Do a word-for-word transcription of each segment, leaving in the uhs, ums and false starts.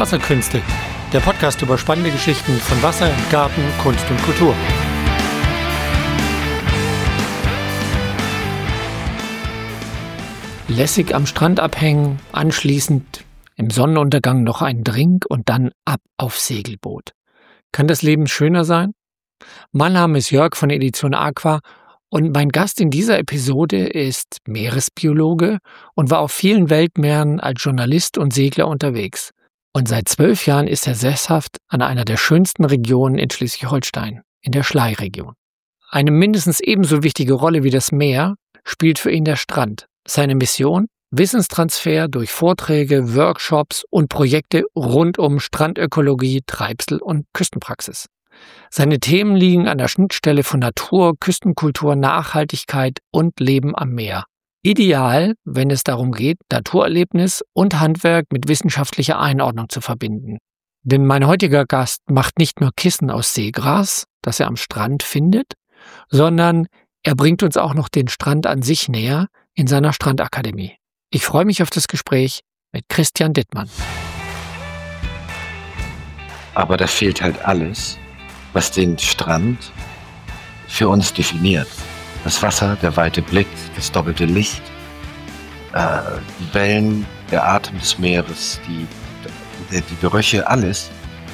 Wasserkünste, der Podcast über spannende Geschichten von Wasser, Garten, Kunst und Kultur. Lässig am Strand abhängen, anschließend im Sonnenuntergang noch einen Drink und dann ab aufs Segelboot. Kann das Leben schöner sein? Mein Name ist Jörg von der Edition Aqua und mein Gast in dieser Episode ist Meeresbiologe und war auf vielen Weltmeeren als Journalist und Segler unterwegs. Und seit zwölf Jahren ist er sesshaft an einer der schönsten Regionen in Schleswig-Holstein, in der Schlei-Region. Eine mindestens ebenso wichtige Rolle wie das Meer spielt für ihn der Strand. Seine Mission? Wissenstransfer durch Vorträge, Workshops und Projekte rund um Strandökologie, Treibsel und Küstenpraxis. Seine Themen liegen an der Schnittstelle von Natur, Küstenkultur, Nachhaltigkeit und Leben am Meer. Ideal, wenn es darum geht, Naturerlebnis und Handwerk mit wissenschaftlicher Einordnung zu verbinden. Denn mein heutiger Gast macht nicht nur Kissen aus Seegras, das er am Strand findet, sondern er bringt uns auch noch den Strand an sich näher in seiner Strandakademie. Ich freue mich auf das Gespräch mit Christian Dittmann. Aber da fehlt halt alles, was den Strand für uns definiert. Das Wasser, der weite Blick, das doppelte Licht, äh, die Wellen, der Atem des Meeres, die, die, die Gerüche, alles.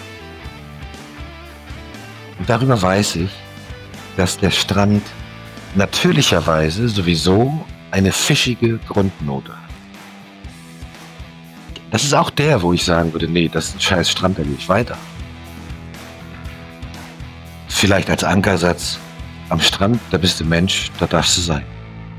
Und darüber weiß ich, dass der Strand natürlicherweise sowieso eine fischige Grundnote hat. Das ist auch der, wo ich sagen würde, nee, das ist ein scheiß Strand, da gehe ich weiter. Vielleicht als Ankersatz: am Strand, da bist du Mensch, da darfst du sein.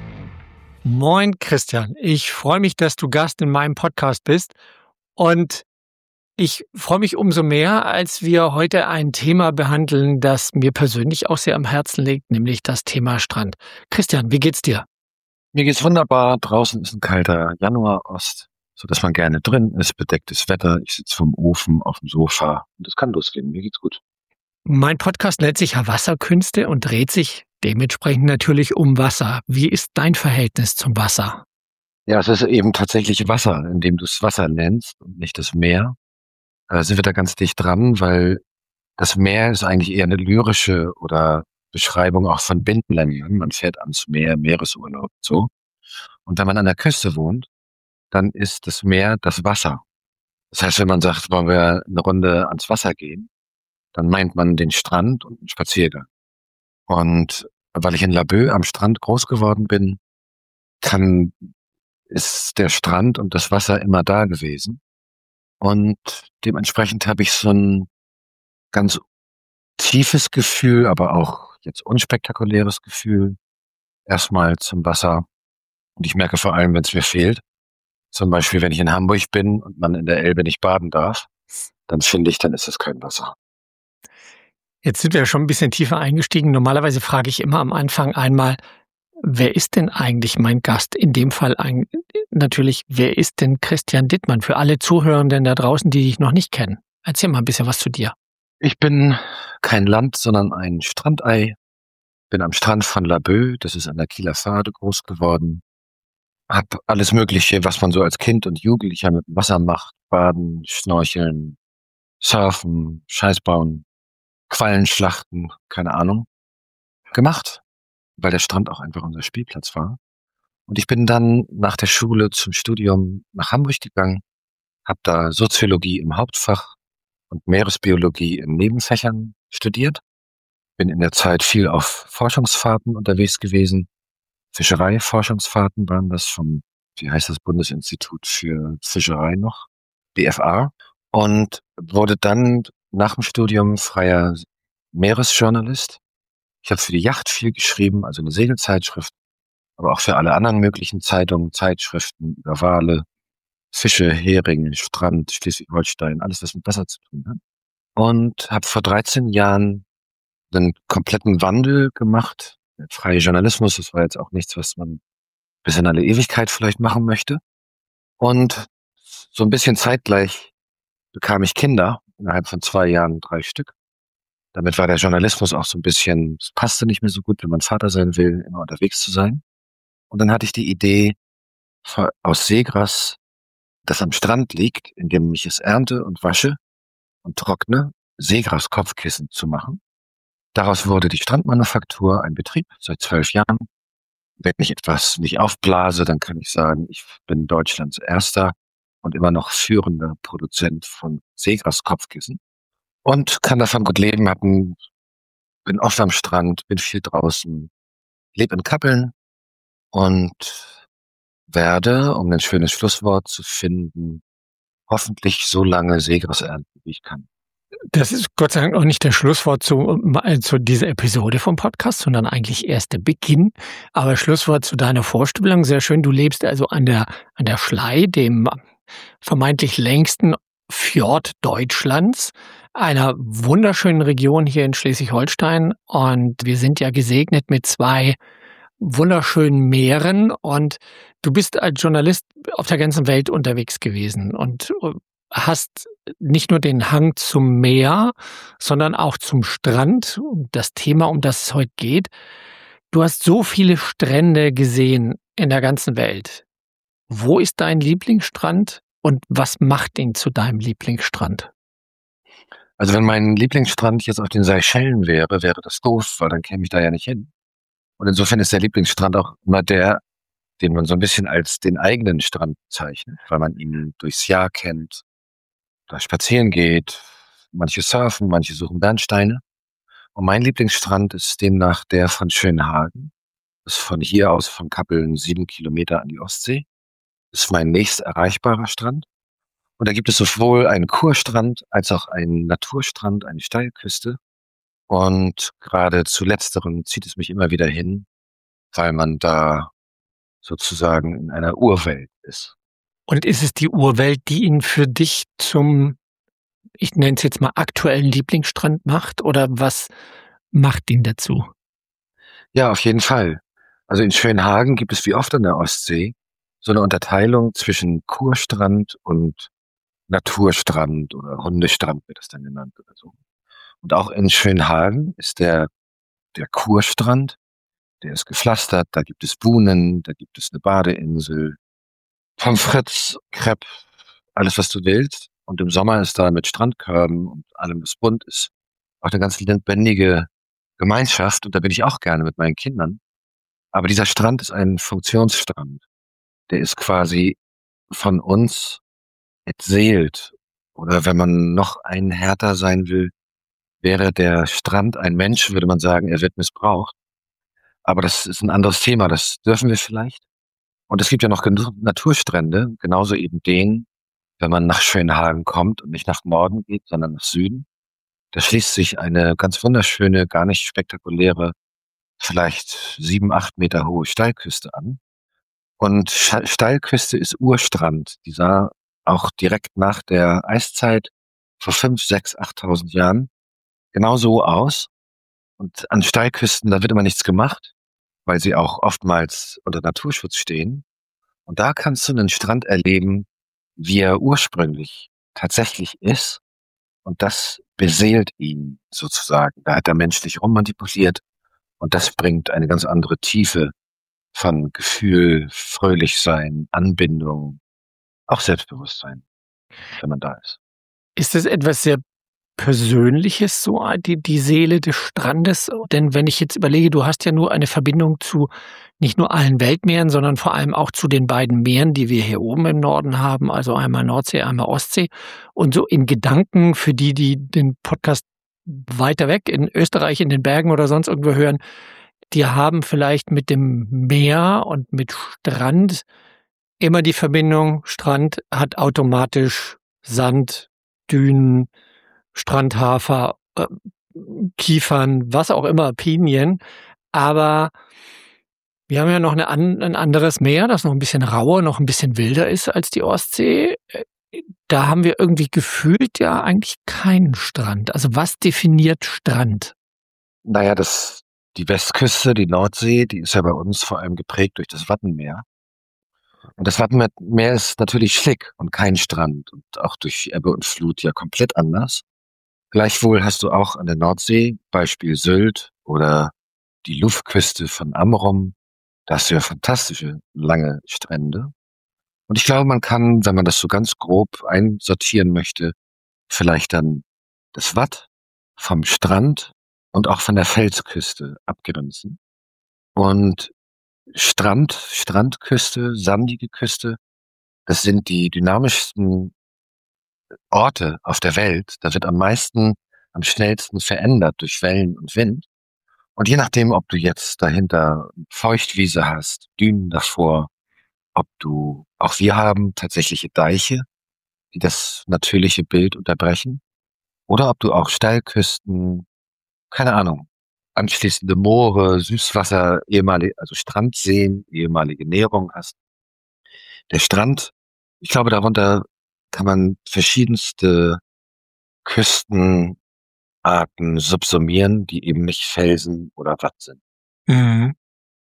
Moin Christian, ich freue mich, dass du Gast in meinem Podcast bist und ich freue mich umso mehr, als wir heute ein Thema behandeln, das mir persönlich auch sehr am Herzen liegt, nämlich das Thema Strand. Christian, wie geht's dir? Mir geht's wunderbar, draußen ist ein kalter Januarost, sodass man gerne drin ist, bedecktes Wetter, ich sitze vom Ofen auf dem Sofa und es kann losgehen, mir geht's gut. Mein Podcast nennt sich ja Wasserkünste und dreht sich dementsprechend natürlich um Wasser. Wie ist dein Verhältnis zum Wasser? Ja, es ist eben tatsächlich Wasser, indem du es Wasser nennst und nicht das Meer. Da sind wir da ganz dicht dran, weil das Meer ist eigentlich eher eine lyrische oder Beschreibung auch von Binnenländern. Man fährt ans Meer, Meeresurlaub, so. Und wenn man an der Küste wohnt, dann ist das Meer das Wasser. Das heißt, wenn man sagt, wollen wir eine Runde ans Wasser gehen, dann meint man den Strand und einen Spaziergang. Und weil ich in Laboe am Strand groß geworden bin, kann, ist der Strand und das Wasser immer da gewesen. Und dementsprechend habe ich so ein ganz tiefes Gefühl, aber auch jetzt unspektakuläres Gefühl erstmal zum Wasser. Und ich merke vor allem, wenn es mir fehlt, zum Beispiel, wenn ich in Hamburg bin und man in der Elbe nicht baden darf, dann finde ich, dann ist es kein Wasser. Jetzt sind wir ja schon ein bisschen tiefer eingestiegen. Normalerweise frage ich immer am Anfang einmal, wer ist denn eigentlich mein Gast? In dem Fall ein, natürlich, wer ist denn Christian Dittmann? Für alle Zuhörenden da draußen, die dich noch nicht kennen. Erzähl mal ein bisschen was zu dir. Ich bin kein Land, sondern ein Strandei. Bin am Strand von Laboe, das ist an der Kieler Pfade, groß geworden. Hab alles Mögliche, was man so als Kind und Jugendlicher mit dem Wasser macht. Baden, Schnorcheln, Surfen, Scheißbauen, Quallenschlachten, keine Ahnung, gemacht, weil der Strand auch einfach unser Spielplatz war. Und ich bin dann nach der Schule zum Studium nach Hamburg gegangen, habe da Soziologie im Hauptfach und Meeresbiologie in Nebenfächern studiert. Bin in der Zeit viel auf Forschungsfahrten unterwegs gewesen. Fischerei-Forschungsfahrten waren das vom, wie heißt das, Bundesinstitut für Fischerei noch, B F A. Und wurde dann nach dem Studium freier Meeresjournalist. Ich habe für die Yacht viel geschrieben, also eine Segelzeitschrift, aber auch für alle anderen möglichen Zeitungen, Zeitschriften über Wale, Fische, Heringe, Strand, Schleswig-Holstein, alles, was mit Wasser zu tun hat. Und habe vor dreizehn Jahren einen kompletten Wandel gemacht. Der freie Journalismus, das war jetzt auch nichts, was man bis in alle Ewigkeit vielleicht machen möchte. Und so ein bisschen zeitgleich bekam ich Kinder, innerhalb von zwei Jahren drei Stück. Damit war der Journalismus auch so ein bisschen, es passte nicht mehr so gut, wenn man Vater sein will, immer unterwegs zu sein. Und dann hatte ich die Idee, aus Seegras das am Strand liegt, in dem ich es ernte und wasche und trockne, Seegras-Kopfkissen zu machen. Daraus wurde die Strandmanufaktur ein Betrieb seit zwölf Jahren. Wenn ich etwas nicht aufblase, dann kann ich sagen, ich bin Deutschlands erster und immer noch führender Produzent von Seegras-Kopfkissen und kann davon gut leben, hab ein, bin oft am Strand, bin viel draußen, lebe in Kappeln und werde, um ein schönes Schlusswort zu finden, hoffentlich so lange Seegras ernten, wie ich kann. Das ist Gott sei Dank auch nicht das Schlusswort zu, zu dieser Episode vom Podcast, sondern eigentlich erst der Beginn. Aber Schlusswort zu deiner Vorstellung, sehr schön. Du lebst also an der, an der Schlei, dem vermeintlich längsten Fjord Deutschlands, einer wunderschönen Region hier in Schleswig-Holstein. Und wir sind ja gesegnet mit zwei wunderschönen Meeren. Und du bist als Journalist auf der ganzen Welt unterwegs gewesen und hast nicht nur den Hang zum Meer, sondern auch zum Strand. Das Thema, um das es heute geht. Du hast so viele Strände gesehen in der ganzen Welt. Wo ist dein Lieblingsstrand und was macht ihn zu deinem Lieblingsstrand? Also wenn mein Lieblingsstrand jetzt auf den Seychellen wäre, wäre das doof, weil dann käme ich da ja nicht hin. Und insofern ist der Lieblingsstrand auch immer der, den man so ein bisschen als den eigenen Strand bezeichnet, weil man ihn durchs Jahr kennt, da spazieren geht, manche surfen, manche suchen Bernsteine. Und mein Lieblingsstrand ist demnach der von Schönhagen. Das ist von hier aus, von Kappeln, sieben Kilometer an die Ostsee. Das ist mein nächst erreichbarer Strand. Und da gibt es sowohl einen Kurstrand als auch einen Naturstrand, eine Steilküste. Und gerade zu letzterem zieht es mich immer wieder hin, weil man da sozusagen in einer Urwelt ist. Und ist es die Urwelt, die ihn für dich zum, ich nenne es jetzt mal, aktuellen Lieblingsstrand macht? Oder was macht ihn dazu? Ja, auf jeden Fall. Also in Schönhagen gibt es wie oft an der Ostsee so eine Unterteilung zwischen Kurstrand und Naturstrand oder Hundestrand wird das dann genannt oder so. Und auch in Schönhagen ist der, der Kurstrand, der ist gepflastert, da gibt es Buhnen, da gibt es eine Badeinsel, Pommes frites, Crepe, alles was du willst. Und im Sommer ist da mit Strandkörben und allem, was bunt ist, auch eine ganz lebendige Gemeinschaft. Und da bin ich auch gerne mit meinen Kindern. Aber dieser Strand ist ein Funktionsstrand. Der ist quasi von uns entseelt. Oder wenn man noch ein härter sein will, wäre der Strand ein Mensch, würde man sagen, er wird missbraucht. Aber das ist ein anderes Thema, das dürfen wir vielleicht. Und es gibt ja noch genug Naturstrände, genauso eben den, wenn man nach Schönhagen kommt und nicht nach Norden geht, sondern nach Süden. Da schließt sich eine ganz wunderschöne, gar nicht spektakuläre, vielleicht sieben, acht Meter hohe Steilküste an. Und Steilküste ist Urstrand. Die sah auch direkt nach der Eiszeit vor fünf, sechs, achttausend Jahren genau so aus. Und an Steilküsten, da wird immer nichts gemacht, weil sie auch oftmals unter Naturschutz stehen. Und da kannst du einen Strand erleben, wie er ursprünglich tatsächlich ist. Und das beseelt ihn sozusagen. Da hat der Mensch dich rummanipuliert. Und das bringt eine ganz andere Tiefe von Gefühl, Fröhlichsein, Anbindung, auch Selbstbewusstsein, wenn man da ist. Ist es etwas sehr Persönliches, so die, die Seele des Strandes? Denn wenn ich jetzt überlege, du hast ja nur eine Verbindung zu nicht nur allen Weltmeeren, sondern vor allem auch zu den beiden Meeren, die wir hier oben im Norden haben, also einmal Nordsee, einmal Ostsee. Und so in Gedanken für die, die den Podcast weiter weg in Österreich, in den Bergen oder sonst irgendwo hören, die haben vielleicht mit dem Meer und mit Strand immer die Verbindung, Strand hat automatisch Sand, Dünen, Strandhafer, äh, Kiefern, was auch immer, Pinien. Aber wir haben ja noch eine, ein anderes Meer, das noch ein bisschen rauer, noch ein bisschen wilder ist als die Ostsee. Da haben wir irgendwie gefühlt ja eigentlich keinen Strand. Also was definiert Strand? Naja, das, die Westküste, die Nordsee, die ist ja bei uns vor allem geprägt durch das Wattenmeer. Und das Wattenmeer ist natürlich schick und kein Strand und auch durch Ebbe und Flut ja komplett anders. Gleichwohl hast du auch an der Nordsee, Beispiel Sylt oder die Luftküste von Amrum, da hast du ja fantastische lange Strände. Und ich glaube, man kann, wenn man das so ganz grob einsortieren möchte, vielleicht dann das Watt vom Strand und auch von der Felsküste abgrenzen. Und Strand, Strandküste, sandige Küste, das sind die dynamischsten Orte auf der Welt. Da wird am meisten, am schnellsten verändert durch Wellen und Wind. Und je nachdem, ob du jetzt dahinter Feuchtwiese hast, Dünen davor, ob du, auch wir haben tatsächliche Deiche, die das natürliche Bild unterbrechen, oder ob du auch Steilküsten, keine Ahnung, anschließende Moore, Süßwasser, ehemalige, also Strandseen, ehemalige Nährung hast. Der Strand, ich glaube, darunter kann man verschiedenste Küstenarten subsumieren, die eben nicht Felsen oder Watt sind. Mhm.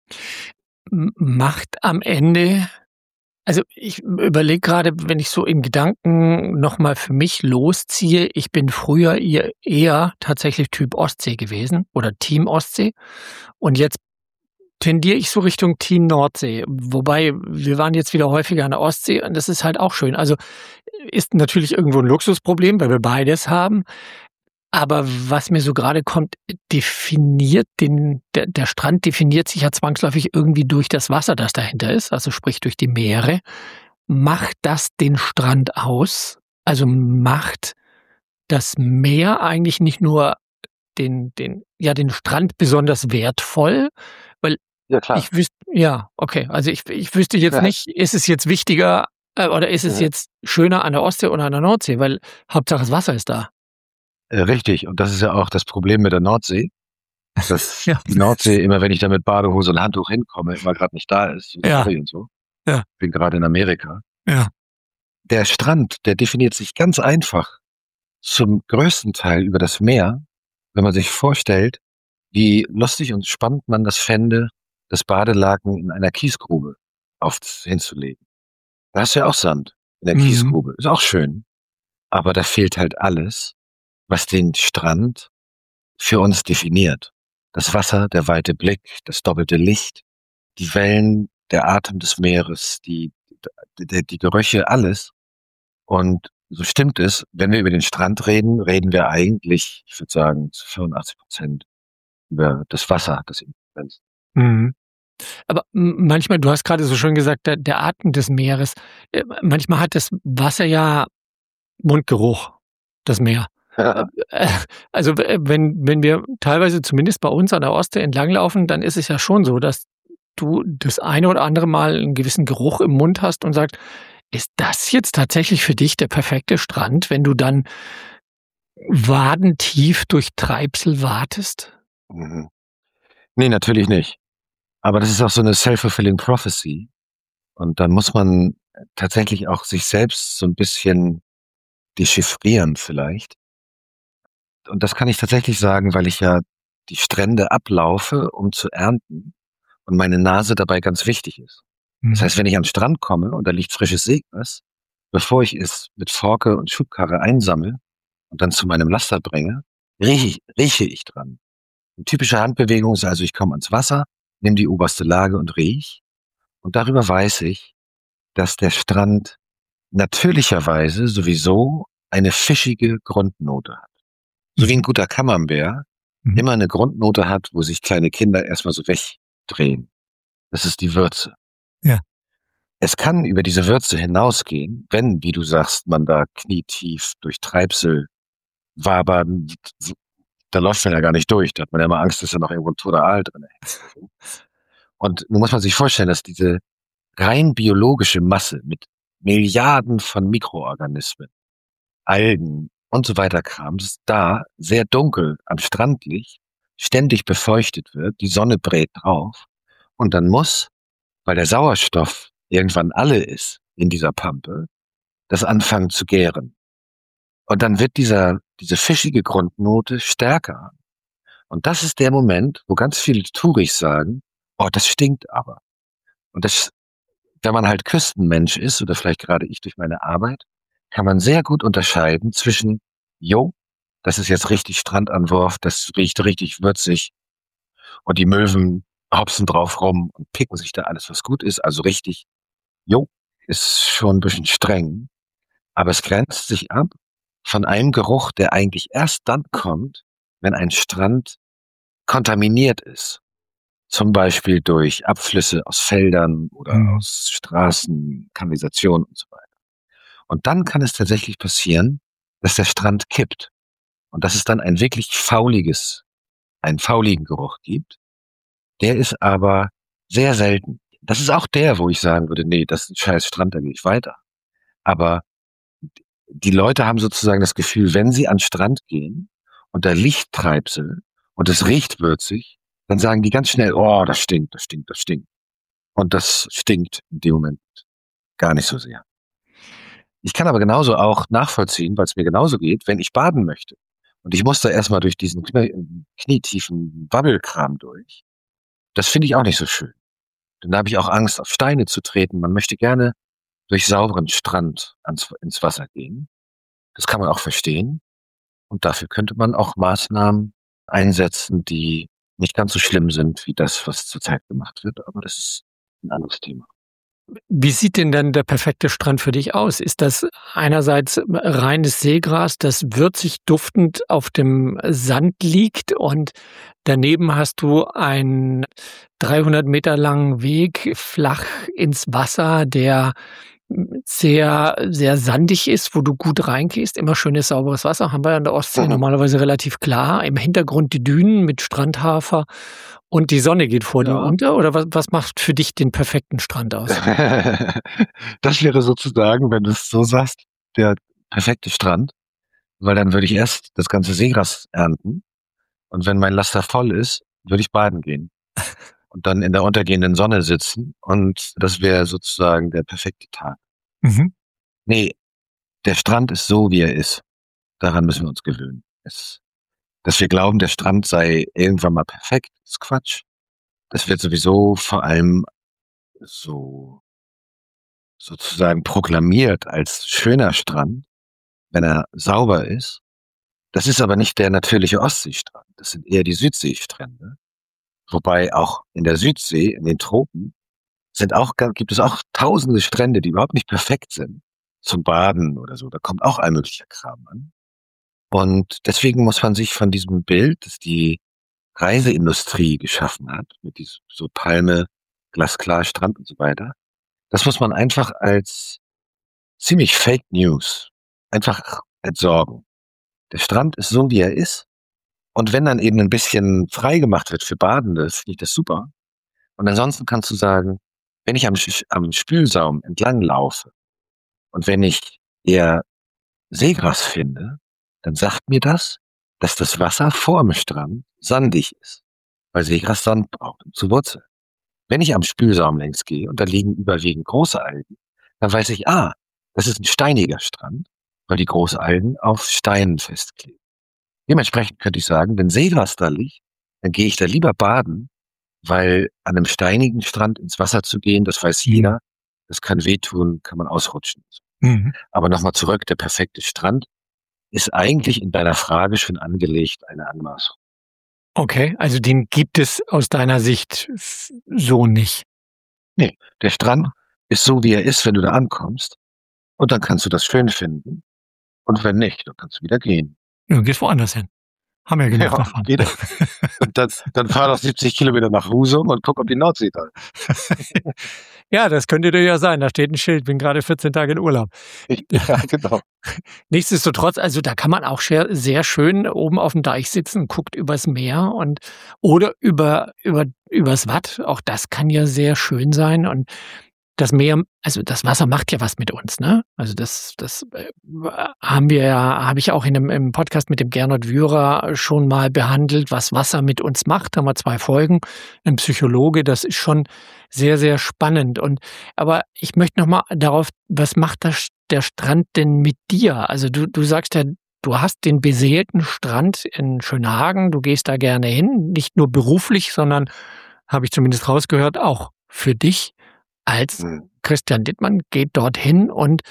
M- Macht am Ende, also ich überlege gerade, wenn ich so in Gedanken nochmal für mich losziehe, ich bin früher eher, eher tatsächlich Typ Ostsee gewesen oder Team Ostsee und jetzt tendiere ich so Richtung Team Nordsee. Wobei, wir waren jetzt wieder häufiger an der Ostsee und das ist halt auch schön. Also ist natürlich irgendwo ein Luxusproblem, weil wir beides haben. Aber was mir so gerade kommt, definiert den, der, der Strand definiert sich ja zwangsläufig irgendwie durch das Wasser, das dahinter ist, also sprich durch die Meere. Macht das den Strand aus? Also macht das Meer eigentlich nicht nur den, den, ja, den Strand besonders wertvoll? Weil Ja, klar. ich wüsste, ja, okay, also ich, ich wüsste jetzt Ja. nicht, ist es jetzt wichtiger äh, oder ist es Mhm. jetzt schöner an der Ostsee oder an der Nordsee? Weil Hauptsache das Wasser ist da. Äh, Richtig, und das ist ja auch das Problem mit der Nordsee, dass Ja. die Nordsee, immer wenn ich da mit Badehose und Handtuch hinkomme, immer gerade nicht da ist, so Ja. Safari und so. Ja. Bin gerade in Amerika. Ja. Der Strand, der definiert sich ganz einfach zum größten Teil über das Meer, wenn man sich vorstellt, wie lustig und spannend man das fände, das Badelaken in einer Kiesgrube auf, hinzulegen. Da hast du ja auch Sand in der Mhm. Kiesgrube. Ist auch schön. Aber da fehlt halt alles, was den Strand für uns definiert. Das Wasser, der weite Blick, das doppelte Licht, die Wellen, der Atem des Meeres, die, die, die Gerüche, alles. Und so stimmt es, wenn wir über den Strand reden, reden wir eigentlich, ich würde sagen, zu fünfundachtzig Prozent über das Wasser, das ihn grenzt. Mhm. Aber m- manchmal, du hast gerade so schön gesagt, der, der Atem des Meeres, äh, manchmal hat das Wasser ja Mundgeruch, das Meer. Äh, äh, Also äh, wenn, wenn wir teilweise zumindest bei uns an der Ostsee entlanglaufen, dann ist es ja schon so, dass du das eine oder andere Mal einen gewissen Geruch im Mund hast und sagst, ist das jetzt tatsächlich für dich der perfekte Strand, wenn du dann wadentief durch Treibsel watest? Mhm. Nee, natürlich nicht. Aber das ist auch so eine self-fulfilling prophecy. Und dann muss man tatsächlich auch sich selbst so ein bisschen dechiffrieren vielleicht. Und das kann ich tatsächlich sagen, weil ich ja die Strände ablaufe, um zu ernten und meine Nase dabei ganz wichtig ist. Das heißt, wenn ich an den Strand komme und da liegt frisches Seegras, bevor ich es mit Forke und Schubkarre einsammle und dann zu meinem Laster bringe, rieche ich, rieche ich dran. Eine typische Handbewegung ist also, ich komme ans Wasser, nehme die oberste Lage und riech. Und darüber weiß ich, dass der Strand natürlicherweise sowieso eine fischige Grundnote hat. So wie ein guter Camembert Mhm. immer eine Grundnote hat, wo sich kleine Kinder erstmal so wegdrehen. Das ist die Würze. Ja. Es kann über diese Würze hinausgehen, wenn, wie du sagst, man da knietief durch Treibsel wabert. Da läuft man ja gar nicht durch. Da hat man ja immer Angst, dass da noch irgendwo ein toter Aal drin ist. Und nun muss man sich vorstellen, dass diese rein biologische Masse mit Milliarden von Mikroorganismen, Algen und so weiter Krams da sehr dunkel am Strand liegt, ständig befeuchtet wird, die Sonne brät drauf und dann muss, weil der Sauerstoff irgendwann alle ist in dieser Pampe, das anfangen zu gären. Und dann wird dieser, diese fischige Grundnote stärker. Und das ist der Moment, wo ganz viele Touris sagen, oh, das stinkt aber. Und das, wenn man halt Küstenmensch ist, oder vielleicht gerade ich durch meine Arbeit, kann man sehr gut unterscheiden zwischen, jo, das ist jetzt richtig Strandanwurf, das riecht richtig würzig und die Möwen hopsen drauf rum und picken sich da alles, was gut ist, also richtig, jo, ist schon ein bisschen streng, aber es grenzt sich ab von einem Geruch, der eigentlich erst dann kommt, wenn ein Strand kontaminiert ist. Zum Beispiel durch Abflüsse aus Feldern oder Mhm. aus Straßen, Kanalisation und so weiter. Und dann kann es tatsächlich passieren, dass der Strand kippt und dass es dann ein wirklich fauliges, einen fauligen Geruch gibt. Der ist aber sehr selten. Das ist auch der, wo ich sagen würde, nee, das ist ein scheiß Strand, da gehe ich weiter. Aber die Leute haben sozusagen das Gefühl, wenn sie an den Strand gehen und da liegt Treibsel und es riecht würzig, dann sagen die ganz schnell, oh, das stinkt, das stinkt, das stinkt. Und das stinkt in dem Moment gar nicht so sehr. Ich kann aber genauso auch nachvollziehen, weil es mir genauso geht, wenn ich baden möchte. Und ich muss da erstmal durch diesen knie- knietiefen Wabbelkram durch. Das finde ich auch nicht so schön. Dann habe ich auch Angst, auf Steine zu treten. Man möchte gerne durch sauberen Strand ans, ins Wasser gehen. Das kann man auch verstehen. Und dafür könnte man auch Maßnahmen einsetzen, die nicht ganz so schlimm sind wie das, was zurzeit gemacht wird. Aber das ist ein anderes Thema. Wie sieht denn dann der perfekte Strand für dich aus? Ist das einerseits reines Seegras, das würzig duftend auf dem Sand liegt und daneben hast du einen dreihundert Meter langen Weg flach ins Wasser, der sehr, sehr sandig ist, wo du gut reingehst, immer schönes, sauberes Wasser, haben wir an der Ostsee Mhm. normalerweise relativ klar. Im Hintergrund die Dünen mit Strandhafer und die Sonne geht vor dir Ja. unter. Oder was, was macht für dich den perfekten Strand aus? Das wäre sozusagen, wenn du es so sagst, der perfekte Strand, weil dann würde ich erst das ganze Seegras ernten und wenn mein Laster voll ist, würde ich baden gehen und dann in der untergehenden Sonne sitzen und das wäre sozusagen der perfekte Tag. Mhm. Nee, der Strand ist so, wie er ist. Daran müssen wir uns gewöhnen. Es, dass wir glauben, der Strand sei irgendwann mal perfekt, ist Quatsch. Das wird sowieso vor allem so sozusagen proklamiert als schöner Strand, wenn er sauber ist. Das ist aber nicht der natürliche Ostseestrand. Das sind eher die Südseestrände. Wobei auch in der Südsee, in den Tropen, sind auch, gibt es auch tausende Strände, die überhaupt nicht perfekt sind. Zum Baden oder so. Da kommt auch all möglicher Kram an. Und deswegen muss man sich von diesem Bild, das die Reiseindustrie geschaffen hat, mit diesem so Palme, glasklar, Strand und so weiter, das muss man einfach als ziemlich Fake News einfach entsorgen. Der Strand ist so, wie er ist. Und wenn dann eben ein bisschen frei gemacht wird für Badende, finde ich das super. Und ansonsten kannst du sagen, wenn ich am, Sch- am Spülsaum entlang laufe und wenn ich eher Seegras finde, dann sagt mir das, dass das Wasser vor dem Strand sandig ist, weil Seegras Sand braucht, um zu wurzeln. Wenn ich am Spülsaum längs gehe und da liegen überwiegend große Algen, dann weiß ich, ah, das ist ein steiniger Strand, weil die Großalgen auf Steinen festkleben. Dementsprechend könnte ich sagen, wenn Seegras da liegt, dann gehe ich da lieber baden, weil an einem steinigen Strand ins Wasser zu gehen, das weiß Mhm. jeder, das kann wehtun, kann man ausrutschen. Mhm. Aber nochmal zurück, der perfekte Strand ist eigentlich in deiner Frage schon angelegt eine Anmaßung. Okay, also den gibt es aus deiner Sicht f- so nicht. Nee, der Strand ist so, wie er ist, wenn du da ankommst. Und dann kannst du das schön finden. Und wenn nicht, dann kannst du wieder gehen. Du gehst woanders hin. Haben wir genug Ja, davon. geht. Und dann, dann fahr doch siebzig Kilometer nach Husum und guck, ob die Nordsee da ist. Ja, das könnte dir ja sein. Da steht ein Schild, bin gerade vierzehn Tage in Urlaub. Ja, genau. Nichtsdestotrotz, also da kann man auch sehr, sehr schön oben auf dem Deich sitzen, guckt übers Meer und oder über, über, übers Watt. Auch das kann ja sehr schön sein. Und das Meer, also das Wasser macht ja was mit uns, ne? Also das, das äh, haben wir ja, habe ich auch in einem im Podcast mit dem Gernot Wührer schon mal behandelt, was Wasser mit uns macht. Da haben wir zwei Folgen. Ein Psychologe, das ist schon sehr, sehr spannend. Und aber ich möchte noch mal darauf, was macht das, der Strand denn mit dir? Also du, du sagst ja, du hast den beseelten Strand in Schönhagen, du gehst da gerne hin, nicht nur beruflich, sondern, habe ich zumindest rausgehört, auch für dich als Hm. Christian Dittmann geht dorthin und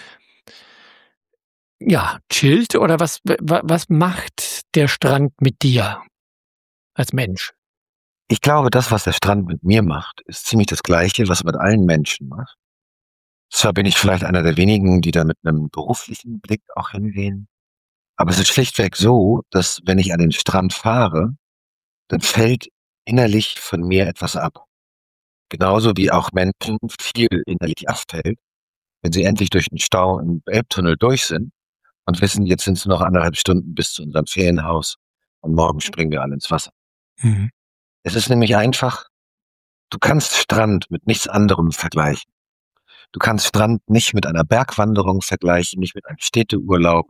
ja, chillt oder was, wa- was macht der Strand mit dir als Mensch? Ich glaube, das, was der Strand mit mir macht, ist ziemlich das Gleiche, was er mit allen Menschen macht. Zwar bin ich vielleicht einer der wenigen, die da mit einem beruflichen Blick auch hingehen, aber es ist schlichtweg so, dass wenn ich an den Strand fahre, dann fällt innerlich von mir etwas ab. Genauso wie auch Menschen viel innerlich abfällt, wenn sie endlich durch den Stau im Elbtunnel durch sind und wissen, jetzt sind es noch anderthalb Stunden bis zu unserem Ferienhaus und morgen springen wir alle ins Wasser. Mhm. Es ist nämlich einfach, du kannst Strand mit nichts anderem vergleichen. Du kannst Strand nicht mit einer Bergwanderung vergleichen, nicht mit einem Städteurlaub,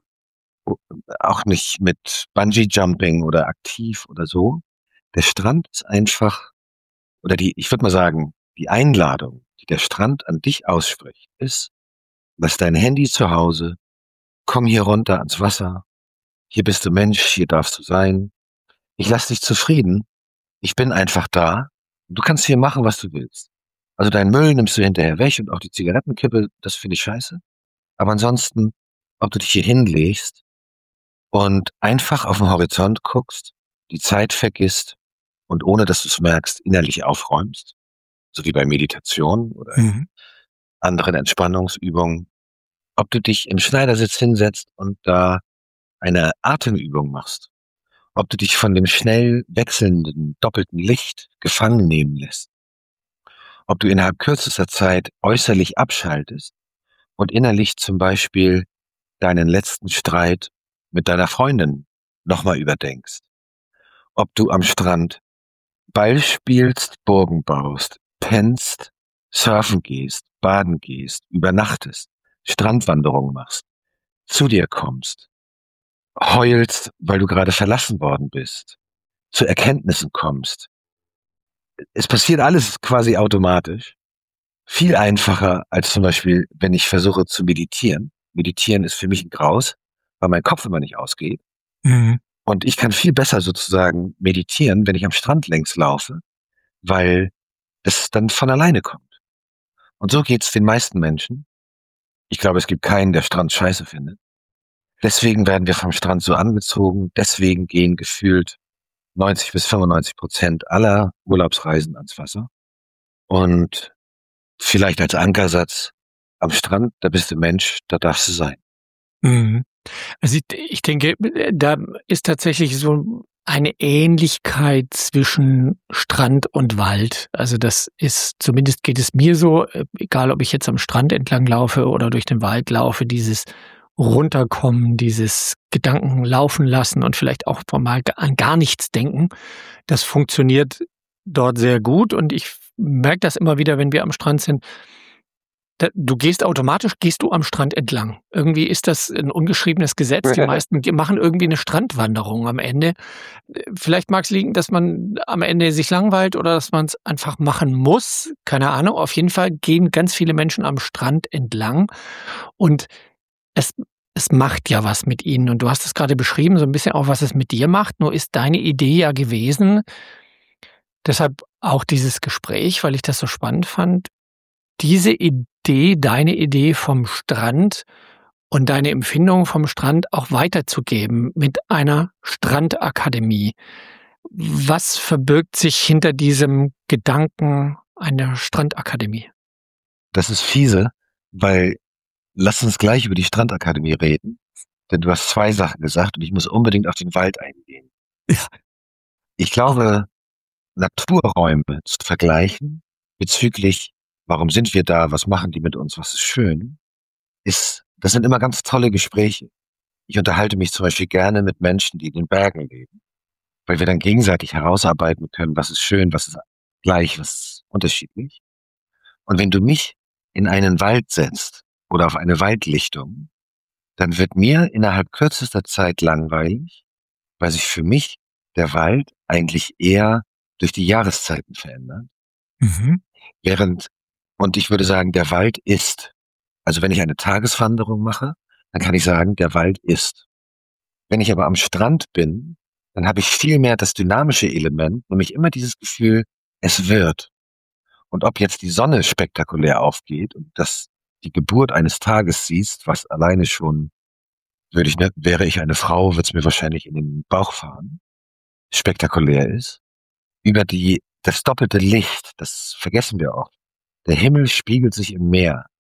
auch nicht mit Bungee-Jumping oder aktiv oder so. Der Strand ist einfach, oder die, ich würde mal sagen, die Einladung, die der Strand an dich ausspricht, ist, lass dein Handy zu Hause, komm hier runter ans Wasser, hier bist du Mensch, hier darfst du sein, ich lass dich zufrieden, ich bin einfach da, du kannst hier machen, was du willst. Also deinen Müll nimmst du hinterher weg und auch die Zigarettenkippe, das finde ich scheiße. Aber ansonsten, ob du dich hier hinlegst und einfach auf den Horizont guckst, die Zeit vergisst und ohne dass du es merkst, innerlich aufräumst, so wie bei Meditation oder Mhm. anderen Entspannungsübungen, ob du dich im Schneidersitz hinsetzt und da eine Atemübung machst, ob du dich von dem schnell wechselnden doppelten Licht gefangen nehmen lässt, ob du innerhalb kürzester Zeit äußerlich abschaltest und innerlich zum Beispiel deinen letzten Streit mit deiner Freundin nochmal überdenkst, ob du am Strand Ball spielst, Burgen baust, pennst, surfen gehst, baden gehst, übernachtest, Strandwanderung machst, zu dir kommst, heulst, weil du gerade verlassen worden bist, zu Erkenntnissen kommst. Es passiert alles quasi automatisch. Viel einfacher als zum Beispiel, wenn ich versuche zu meditieren. Meditieren ist für mich ein Graus, weil mein Kopf immer nicht ausgeht. Mhm. Und ich kann viel besser sozusagen meditieren, wenn ich am Strand längs laufe, weil das dann von alleine kommt. Und so geht's den meisten Menschen. Ich glaube, es gibt keinen, der Strand scheiße findet. Deswegen werden wir vom Strand so angezogen. Deswegen gehen gefühlt neunzig bis fünfundneunzig Prozent aller Urlaubsreisen ans Wasser. Und vielleicht als Ankersatz, am Strand, da bist du Mensch, da darfst du sein. Mhm. Also ich, ich denke, da ist tatsächlich so eine Ähnlichkeit zwischen Strand und Wald. Also das ist, zumindest geht es mir so, egal ob ich jetzt am Strand entlang laufe oder durch den Wald laufe, dieses Runterkommen, dieses Gedanken laufen lassen und vielleicht auch mal an gar nichts denken, das funktioniert dort sehr gut. Und ich merke das immer wieder, wenn wir am Strand sind. Du gehst automatisch, gehst du am Strand entlang. Irgendwie ist das ein ungeschriebenes Gesetz. Die meisten machen irgendwie eine Strandwanderung am Ende. Vielleicht mag es liegen, dass man am Ende sich langweilt oder dass man es einfach machen muss. Keine Ahnung. Auf jeden Fall gehen ganz viele Menschen am Strand entlang und es, es macht ja was mit ihnen. Und du hast es gerade beschrieben, so ein bisschen auch, was es mit dir macht. Nur ist deine Idee ja gewesen, deshalb auch dieses Gespräch, weil ich das so spannend fand, diese Idee, deine Idee vom Strand und deine Empfindung vom Strand auch weiterzugeben mit einer Strandakademie. Was verbirgt sich hinter diesem Gedanken einer Strandakademie? Das ist fiese, weil lass uns gleich über die Strandakademie reden, denn du hast zwei Sachen gesagt und ich muss unbedingt auf den Wald eingehen. Ja. Ich glaube, Naturräume zu vergleichen bezüglich warum sind wir da, was machen die mit uns, was ist schön, ist, das sind immer ganz tolle Gespräche. Ich unterhalte mich zum Beispiel gerne mit Menschen, die in den Bergen leben, weil wir dann gegenseitig herausarbeiten können, was ist schön, was ist gleich, was ist unterschiedlich. Und wenn du mich in einen Wald setzt oder auf eine Waldlichtung, dann wird mir innerhalb kürzester Zeit langweilig, weil sich für mich der Wald eigentlich eher durch die Jahreszeiten verändert. Mhm. Während, und ich würde sagen, der Wald ist. Also wenn ich eine Tageswanderung mache, dann kann ich sagen, der Wald ist. Wenn ich aber am Strand bin, dann habe ich viel mehr das dynamische Element, nämlich immer dieses Gefühl, es wird. Und ob jetzt die Sonne spektakulär aufgeht und das die Geburt eines Tages siehst, was alleine schon, würde ich, ne, wäre ich eine Frau, würde es mir wahrscheinlich in den Bauch fahren, spektakulär ist, über die, das doppelte Licht, das vergessen wir oft. Der Himmel spiegelt sich im Meer.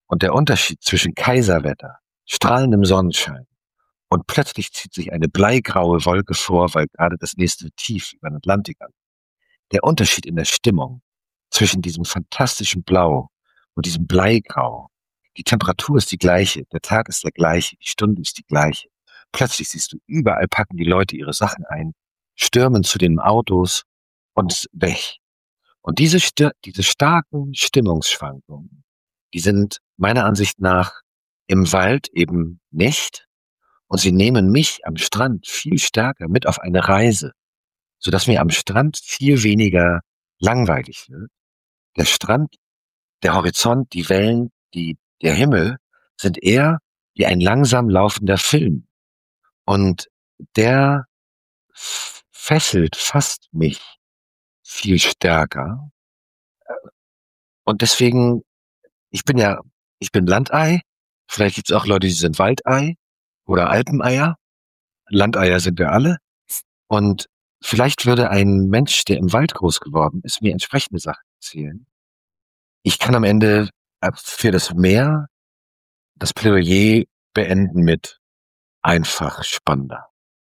Und der Unterschied zwischen Kaiserwetter, strahlendem Sonnenschein und plötzlich zieht sich eine bleigraue Wolke vor, weil gerade das nächste Tief über den Atlantik an. Der Unterschied in der Stimmung zwischen diesem fantastischen Blau und diesem Bleigrau. Die Temperatur ist die gleiche, der Tag ist der gleiche, die Stunde ist die gleiche. Plötzlich siehst du, überall packen die Leute ihre Sachen ein, stürmen zu den Autos und weg. Und diese, Sti- diese starken Stimmungsschwankungen, die sind meiner Ansicht nach im Wald eben nicht. Und sie nehmen mich am Strand viel stärker mit auf eine Reise, sodass mir am Strand viel weniger langweilig wird. Der Strand, der Horizont, die Wellen, die, der Himmel sind eher wie ein langsam laufender Film. Und der f- fesselt fast mich viel stärker. Und deswegen, ich bin ja, ich bin Landei. Vielleicht gibt es auch Leute, die sind Waldei oder Alpeneier. Landeier sind wir alle. Und vielleicht würde ein Mensch, der im Wald groß geworden ist, mir entsprechende Sachen erzählen. Ich kann am Ende äh, für das Meer das Plädoyer beenden mit einfach spannender.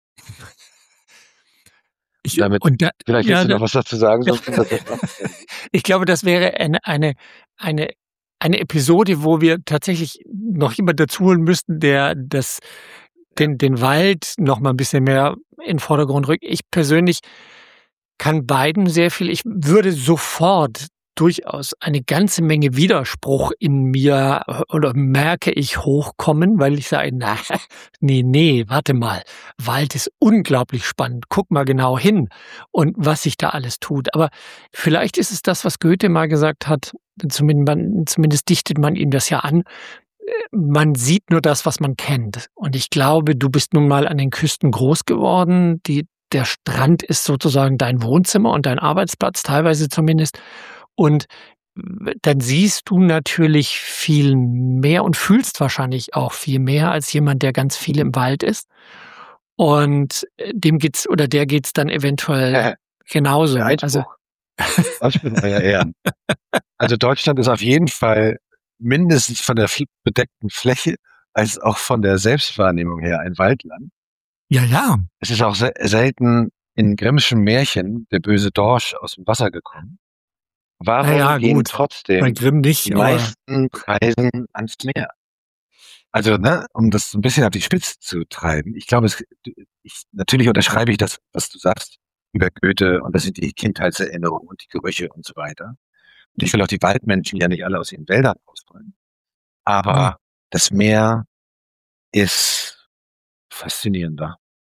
Ich, Damit, und da, vielleicht ja, willst du da, noch was dazu sagen, sonst ist das jetzt noch. ich glaube, das wäre eine, eine, eine, eine Episode, wo wir tatsächlich noch jemand dazu holen müssten, der das, den, den Wald noch mal ein bisschen mehr in den Vordergrund rückt. Ich persönlich kann beiden sehr viel. Ich würde sofort durchaus eine ganze Menge Widerspruch in mir äh, oder merke ich hochkommen, weil ich sage, na, nee, nee, warte mal. Wald ist unglaublich spannend. Guck mal genau hin und was sich da alles tut. Aber vielleicht ist es das, was Goethe mal gesagt hat. Zumindest, man, zumindest dichtet man ihm das ja an. Man sieht nur das, was man kennt. Und ich glaube, du bist nun mal an den Küsten groß geworden. Die, der Strand ist sozusagen dein Wohnzimmer und dein Arbeitsplatz, teilweise zumindest. Und dann siehst du natürlich viel mehr und fühlst wahrscheinlich auch viel mehr als jemand, der ganz viel im Wald ist. Und dem geht's oder der geht's dann eventuell genauso. Also, Ich bin euer Ehren. Also Deutschland ist auf jeden Fall mindestens von der bedeckten Fläche als auch von der Selbstwahrnehmung her ein Waldland. ja, ja. Es ist auch se selten in Grimmschen Märchen der böse Dorsch aus dem Wasser gekommen. Warum Naja, gehen gut. Bei trotzdem Grimm nicht, die aber meisten Reisen ans Meer? Also, ne, um das so ein bisschen auf die Spitze zu treiben. Ich glaube, es, ich, natürlich unterschreibe ich das, was du sagst über Goethe, und das sind die Kindheitserinnerungen und die Gerüche und so weiter. Und ich will auch die Waldmenschen ja nicht alle aus ihren Wäldern rausbringen. Aber Hm. das Meer ist faszinierender.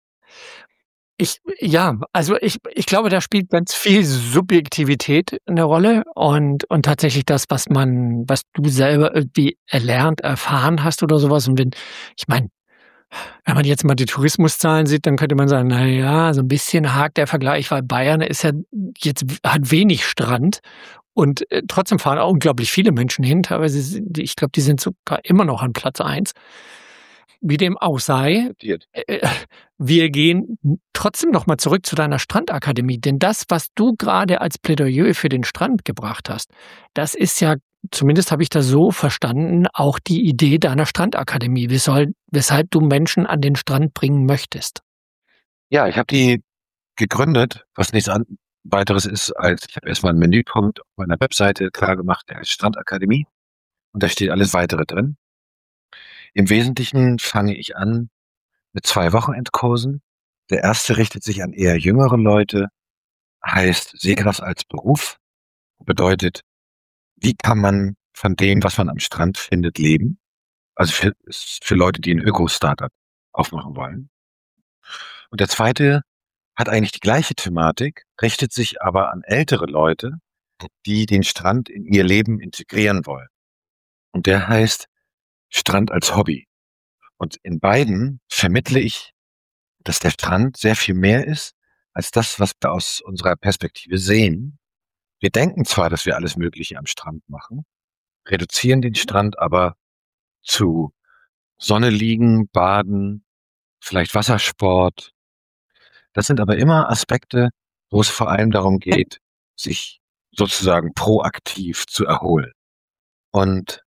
Ich, ja, also ich, ich glaube, da spielt ganz viel Subjektivität eine Rolle und, und tatsächlich das, was man, was du selber irgendwie erlernt, erfahren hast oder sowas. Und wenn, ich meine, wenn man jetzt mal die Tourismuszahlen sieht, dann könnte man sagen, na ja, so ein bisschen hakt der Vergleich, weil Bayern ist ja jetzt, hat wenig Strand und äh, trotzdem fahren auch unglaublich viele Menschen hin. Teilweise, sind die- ich glaube, die sind sogar immer noch an Platz eins. Wie dem auch sei, äh, wir gehen trotzdem noch mal zurück zu deiner Strandakademie, denn das, was du gerade als Plädoyer für den Strand gebracht hast, das ist ja, zumindest habe ich das so verstanden, auch die Idee deiner Strandakademie, weshalb, weshalb du Menschen an den Strand bringen möchtest. Ja, ich habe die gegründet, was nichts an weiteres ist, als ich habe erstmal einen Menüpunkt auf meiner Webseite klar gemacht, der heißt Strandakademie, und da steht alles weitere drin. Im Wesentlichen fange ich an mit zwei Wochenendkursen. Der erste richtet sich an eher jüngere Leute, heißt Seekraft als Beruf, bedeutet, wie kann man von dem, was man am Strand findet, leben? Also für, für Leute, die ein Öko-Startup aufmachen wollen. Und der zweite hat eigentlich die gleiche Thematik, richtet sich aber an ältere Leute, die den Strand in ihr Leben integrieren wollen. Und der heißt Strand als Hobby. Und in beiden vermittle ich, dass der Strand sehr viel mehr ist als das, was wir aus unserer Perspektive sehen. Wir denken zwar, dass wir alles Mögliche am Strand machen, reduzieren den Strand aber zu Sonne liegen, baden, vielleicht Wassersport. Das sind aber immer Aspekte, wo es vor allem darum geht, sich sozusagen proaktiv zu erholen. Und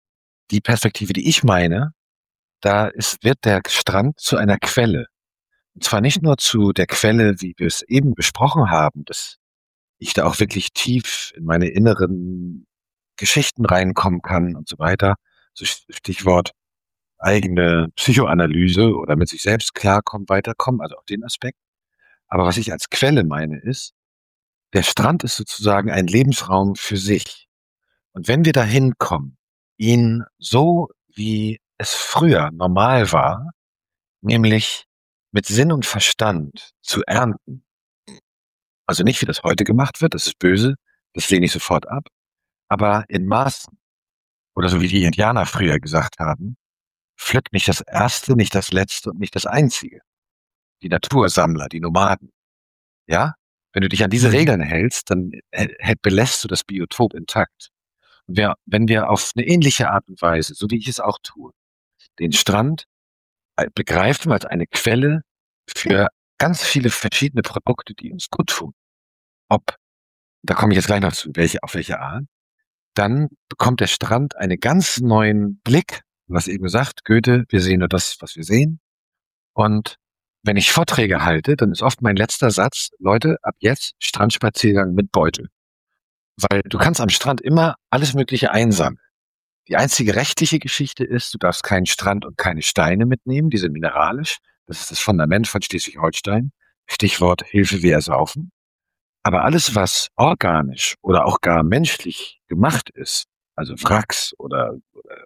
die Perspektive, die ich meine, da ist, wird der Strand zu einer Quelle. Und zwar nicht nur zu der Quelle, wie wir es eben besprochen haben, dass ich da auch wirklich tief in meine inneren Geschichten reinkommen kann und so weiter. So Stichwort eigene Psychoanalyse oder mit sich selbst klarkommen, weiterkommen, also auch den Aspekt. Aber was ich als Quelle meine ist, der Strand ist sozusagen ein Lebensraum für sich. Und wenn wir da hinkommen, ihn so, wie es früher normal war, nämlich mit Sinn und Verstand zu ernten, also nicht wie das heute gemacht wird, das ist böse, das lehne ich sofort ab, aber in Maßen, oder so wie die Indianer früher gesagt haben, pflück nicht das Erste, nicht das Letzte und nicht das Einzige. Die Natursammler, die Nomaden. Ja? Wenn du dich an diese Regeln hältst, dann äh, belässt du das Biotop intakt. Und wir, wenn wir auf eine ähnliche Art und Weise, so wie ich es auch tue, den Strand äh, begreifen als eine Quelle für ganz viele verschiedene Produkte, die uns gut tun. Ob, da komme ich jetzt gleich noch zu, welche, auf welche Art, dann bekommt der Strand einen ganz neuen Blick. Was eben gesagt, Goethe, wir sehen nur das, was wir sehen. Und wenn ich Vorträge halte, dann ist oft mein letzter Satz, Leute, ab jetzt Strandspaziergang mit Beutel. Weil du kannst am Strand immer alles Mögliche einsammeln. Die einzige rechtliche Geschichte ist, du darfst keinen Strand und keine Steine mitnehmen, die sind mineralisch. Das ist das Fundament von Schleswig-Holstein. Stichwort Hilfe, wir ersaufen. Aber alles, was organisch oder auch gar menschlich gemacht ist, also Wracks oder, oder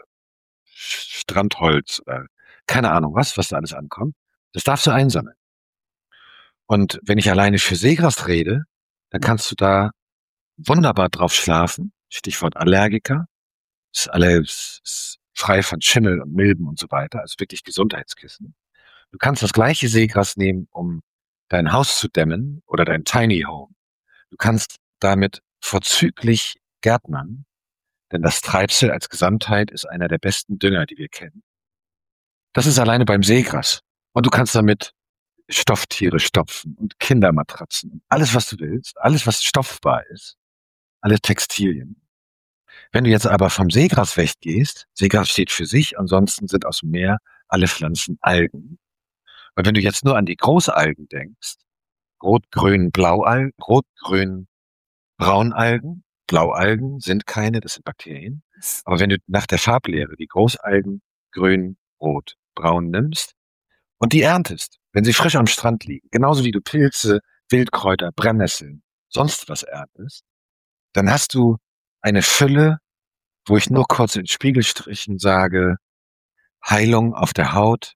Strandholz oder keine Ahnung was, was da alles ankommt, das darfst du einsammeln. Und wenn ich alleine für Seegras rede, dann kannst du da wunderbar drauf schlafen. Stichwort Allergiker. Ist alles ist frei von Schimmel und Milben und so weiter. Also wirklich Gesundheitskissen. Du kannst das gleiche Seegras nehmen, um dein Haus zu dämmen oder dein Tiny Home. Du kannst damit vorzüglich gärtnern, denn das Treibsel als Gesamtheit ist einer der besten Dünger, die wir kennen. Das ist alleine beim Seegras. Und du kannst damit Stofftiere stopfen und Kindermatratzen und alles, was du willst, alles, was stoffbar ist, alle Textilien. Wenn du jetzt aber vom Seegras weggehst, Seegras steht für sich, ansonsten sind aus dem Meer alle Pflanzen Algen. Und wenn du jetzt nur an die Großalgen denkst, Rot, Grün, Blaualgen, Rot, Grün, Braunalgen, Blaualgen sind keine, das sind Bakterien. Aber wenn du nach der Farblehre die Großalgen Grün, Rot, Braun nimmst und die erntest, wenn sie frisch am Strand liegen, genauso wie du Pilze, Wildkräuter, Brennnesseln, sonst was erntest, dann hast du eine Fülle, wo ich nur kurz in Spiegelstrichen sage, Heilung auf der Haut,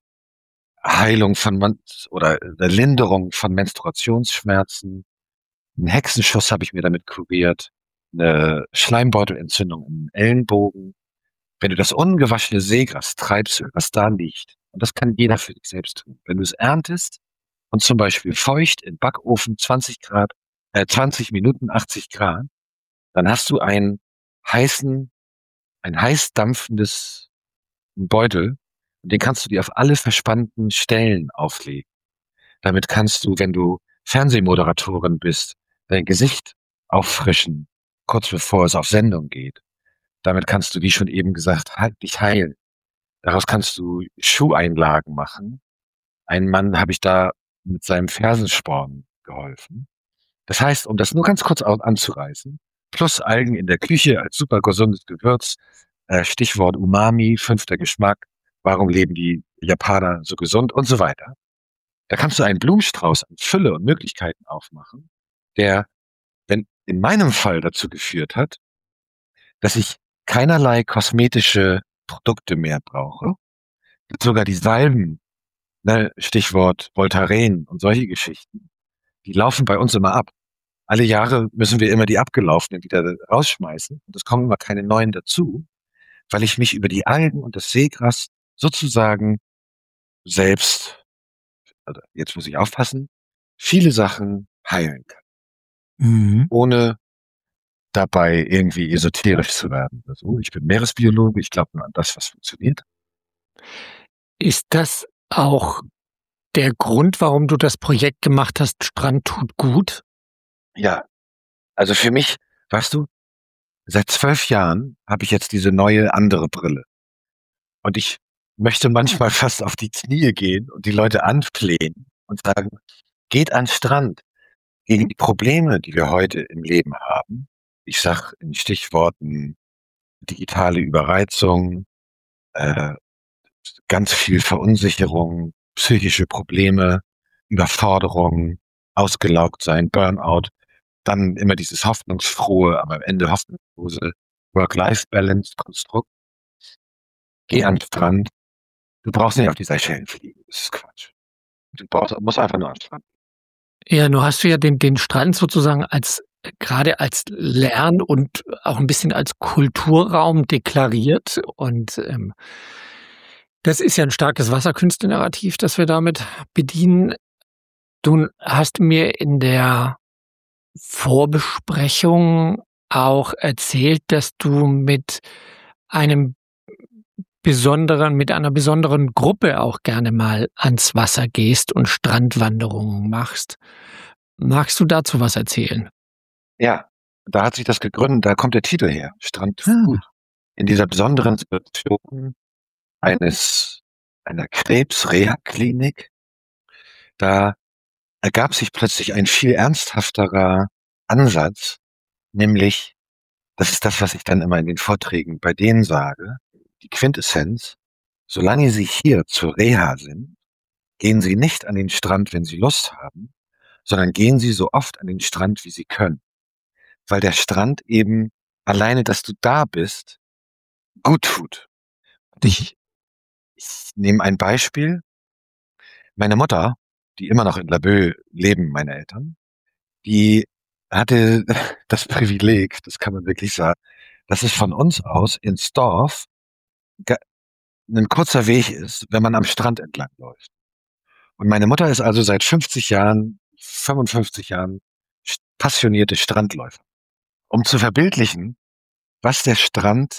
Heilung von Man- oder Linderung von Menstruationsschmerzen. Einen Hexenschuss habe ich mir damit kuriert, eine Schleimbeutelentzündung im Ellenbogen. Wenn du das ungewaschene Seegras, Treibsel, was da liegt, und das kann jeder für sich selbst tun, wenn du es erntest und zum Beispiel feucht in Backofen zwanzig Grad, äh, zwanzig Minuten achtzig Grad, dann hast du einen heißen, ein heiß dampfendes Beutel, und den kannst du dir auf alle verspannten Stellen auflegen. Damit kannst du, wenn du Fernsehmoderatorin bist, dein Gesicht auffrischen, kurz bevor es auf Sendung geht. Damit kannst du, wie schon eben gesagt, halt dich heilen. Daraus kannst du Schuheinlagen machen. Einen Mann habe ich da mit seinem Fersensporn geholfen. Das heißt, um das nur ganz kurz anzureißen, plus Algen in der Küche als super gesundes Gewürz, äh, Stichwort Umami, fünfter Geschmack, warum leben die Japaner so gesund und so weiter. Da kannst du einen Blumenstrauß an Fülle und Möglichkeiten aufmachen, der, wenn in meinem Fall dazu geführt hat, dass ich keinerlei kosmetische Produkte mehr brauche. Sogar die Salben, ne, Stichwort Voltaren und solche Geschichten, die laufen bei uns immer ab. Alle Jahre müssen wir immer die abgelaufenen wieder rausschmeißen. Und es kommen immer keine neuen dazu, weil ich mich über die Algen und das Seegras sozusagen selbst, also jetzt muss ich aufpassen, viele Sachen heilen kann. Mhm. Ohne dabei irgendwie esoterisch zu werden. Also ich bin Meeresbiologe, ich glaube nur an das, was funktioniert. Ist das auch der Grund, warum du das Projekt gemacht hast, Strand tut gut? Ja, also für mich, weißt du, seit zwölf Jahren habe ich jetzt diese neue andere Brille. Und ich möchte manchmal fast auf die Knie gehen und die Leute anflehen und sagen, geht an den Strand. Gegen die Probleme, die wir heute im Leben haben, ich sag in Stichworten digitale Überreizung, äh, ganz viel Verunsicherung, psychische Probleme, Überforderung, ausgelaugt sein, Burnout, dann immer dieses hoffnungsfrohe, aber am Ende hoffnungslose Work-Life-Balance-Konstrukt. Geh an den Strand. Du brauchst nicht auf die Seychellen fliegen. Das ist Quatsch. Du brauchst, musst einfach nur an den Strand. Ja, nur hast du ja den, den Strand sozusagen als, gerade als Lern- und auch ein bisschen als Kulturraum deklariert. Und ähm, das ist ja ein starkes Wasserkünste-Narrativ, das wir damit bedienen. Du hast mir in der Vorbesprechung auch erzählt, dass du mit einem besonderen, mit einer besonderen Gruppe auch gerne mal ans Wasser gehst und Strandwanderungen machst. Magst du dazu was erzählen? Ja, da hat sich das gegründet, da kommt der Titel her, Strand für Ah. gut. In dieser besonderen Situation eines, einer Krebs-Reha-Klinik, da ergab sich plötzlich ein viel ernsthafterer Ansatz, nämlich, das ist das, was ich dann immer in den Vorträgen bei denen sage, die Quintessenz, solange Sie hier zur Reha sind, gehen Sie nicht an den Strand, wenn Sie Lust haben, sondern gehen Sie so oft an den Strand, wie Sie können. Weil der Strand eben alleine, dass du da bist, gut tut. Und ich, ich nehme ein Beispiel. Meine Mutter, die immer noch in Laboe leben, meine Eltern, die hatte das Privileg, das kann man wirklich sagen, dass es von uns aus ins Dorf ga- ein kurzer Weg ist, wenn man am Strand entlang läuft. Und meine Mutter ist also seit fünfzig Jahren, fünfundfünfzig Jahren st- passionierte Strandläufer. Um zu verbildlichen, was der Strand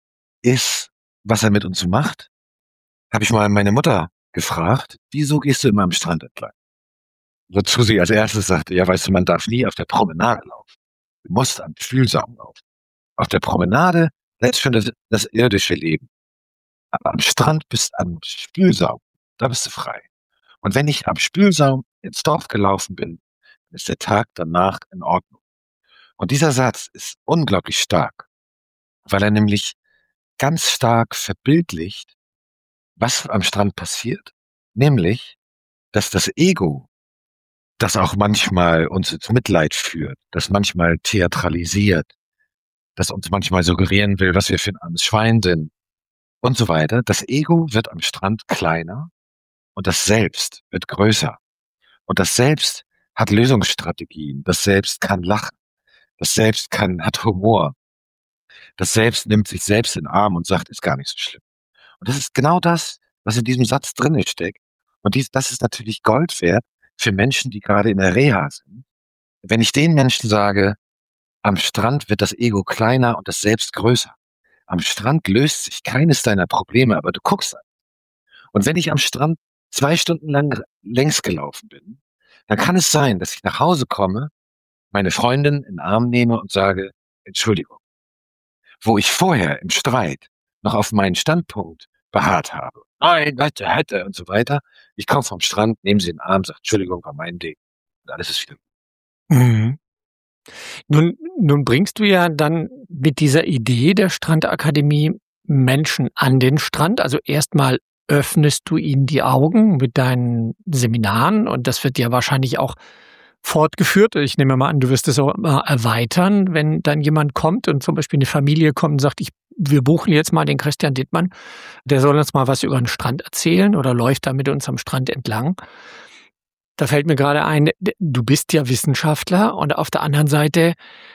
ist, was er mit uns macht, habe ich mal meine Mutter gefragt, wieso gehst du immer am Strand entlang? Wozu sie als erstes sagte, ja, weißt du, man darf nie auf der Promenade laufen. Du musst am Fühlsaum laufen. Auf der Promenade lässt schon das, das irdische Leben. Aber am Strand bist du am Spülsaum. Da bist du frei. Und wenn ich am Spülsaum ins Dorf gelaufen bin, dann ist der Tag danach in Ordnung. Und dieser Satz ist unglaublich stark, weil er nämlich ganz stark verbildlicht, was am Strand passiert. Nämlich, dass das Ego, das auch manchmal uns ins Mitleid führt, das manchmal theatralisiert, das uns manchmal suggerieren will, was wir für ein armes Schwein sind und so weiter. Das Ego wird am Strand kleiner und das Selbst wird größer. Und das Selbst hat Lösungsstrategien. Das Selbst kann lachen. Das Selbst kann, hat Humor. Das Selbst nimmt sich selbst in den Arm und sagt, ist gar nicht so schlimm. Und das ist genau das, was in diesem Satz drin steckt. Und dies, das ist natürlich Gold wert für Menschen, die gerade in der Reha sind. Wenn ich den Menschen sage, am Strand wird das Ego kleiner und das Selbst größer. Am Strand löst sich keines deiner Probleme, aber du guckst an. Und wenn ich am Strand zwei Stunden lang längs gelaufen bin, dann kann es sein, dass ich nach Hause komme, meine Freundin in den Arm nehme und sage, Entschuldigung, wo ich vorher im Streit noch auf meinen Standpunkt beharrt habe. Nein, hätte, hätte und so weiter. Ich komme vom Strand, nehme sie in den Arm, sage, Entschuldigung, war mein Ding. Und alles ist wieder gut. Mhm. Nun, nun bringst du ja dann mit dieser Idee der Strandakademie Menschen an den Strand. Also erstmal öffnest du ihnen die Augen mit deinen Seminaren und das wird ja wahrscheinlich auch fortgeführt. Ich nehme mal an, du wirst es auch immer erweitern, wenn dann jemand kommt und zum Beispiel eine Familie kommt und sagt, ich, wir buchen jetzt mal den Christian Dittmann, der soll uns mal was über den Strand erzählen oder läuft da mit uns am Strand entlang. Da fällt mir gerade ein, du bist ja Wissenschaftler und auf der anderen Seite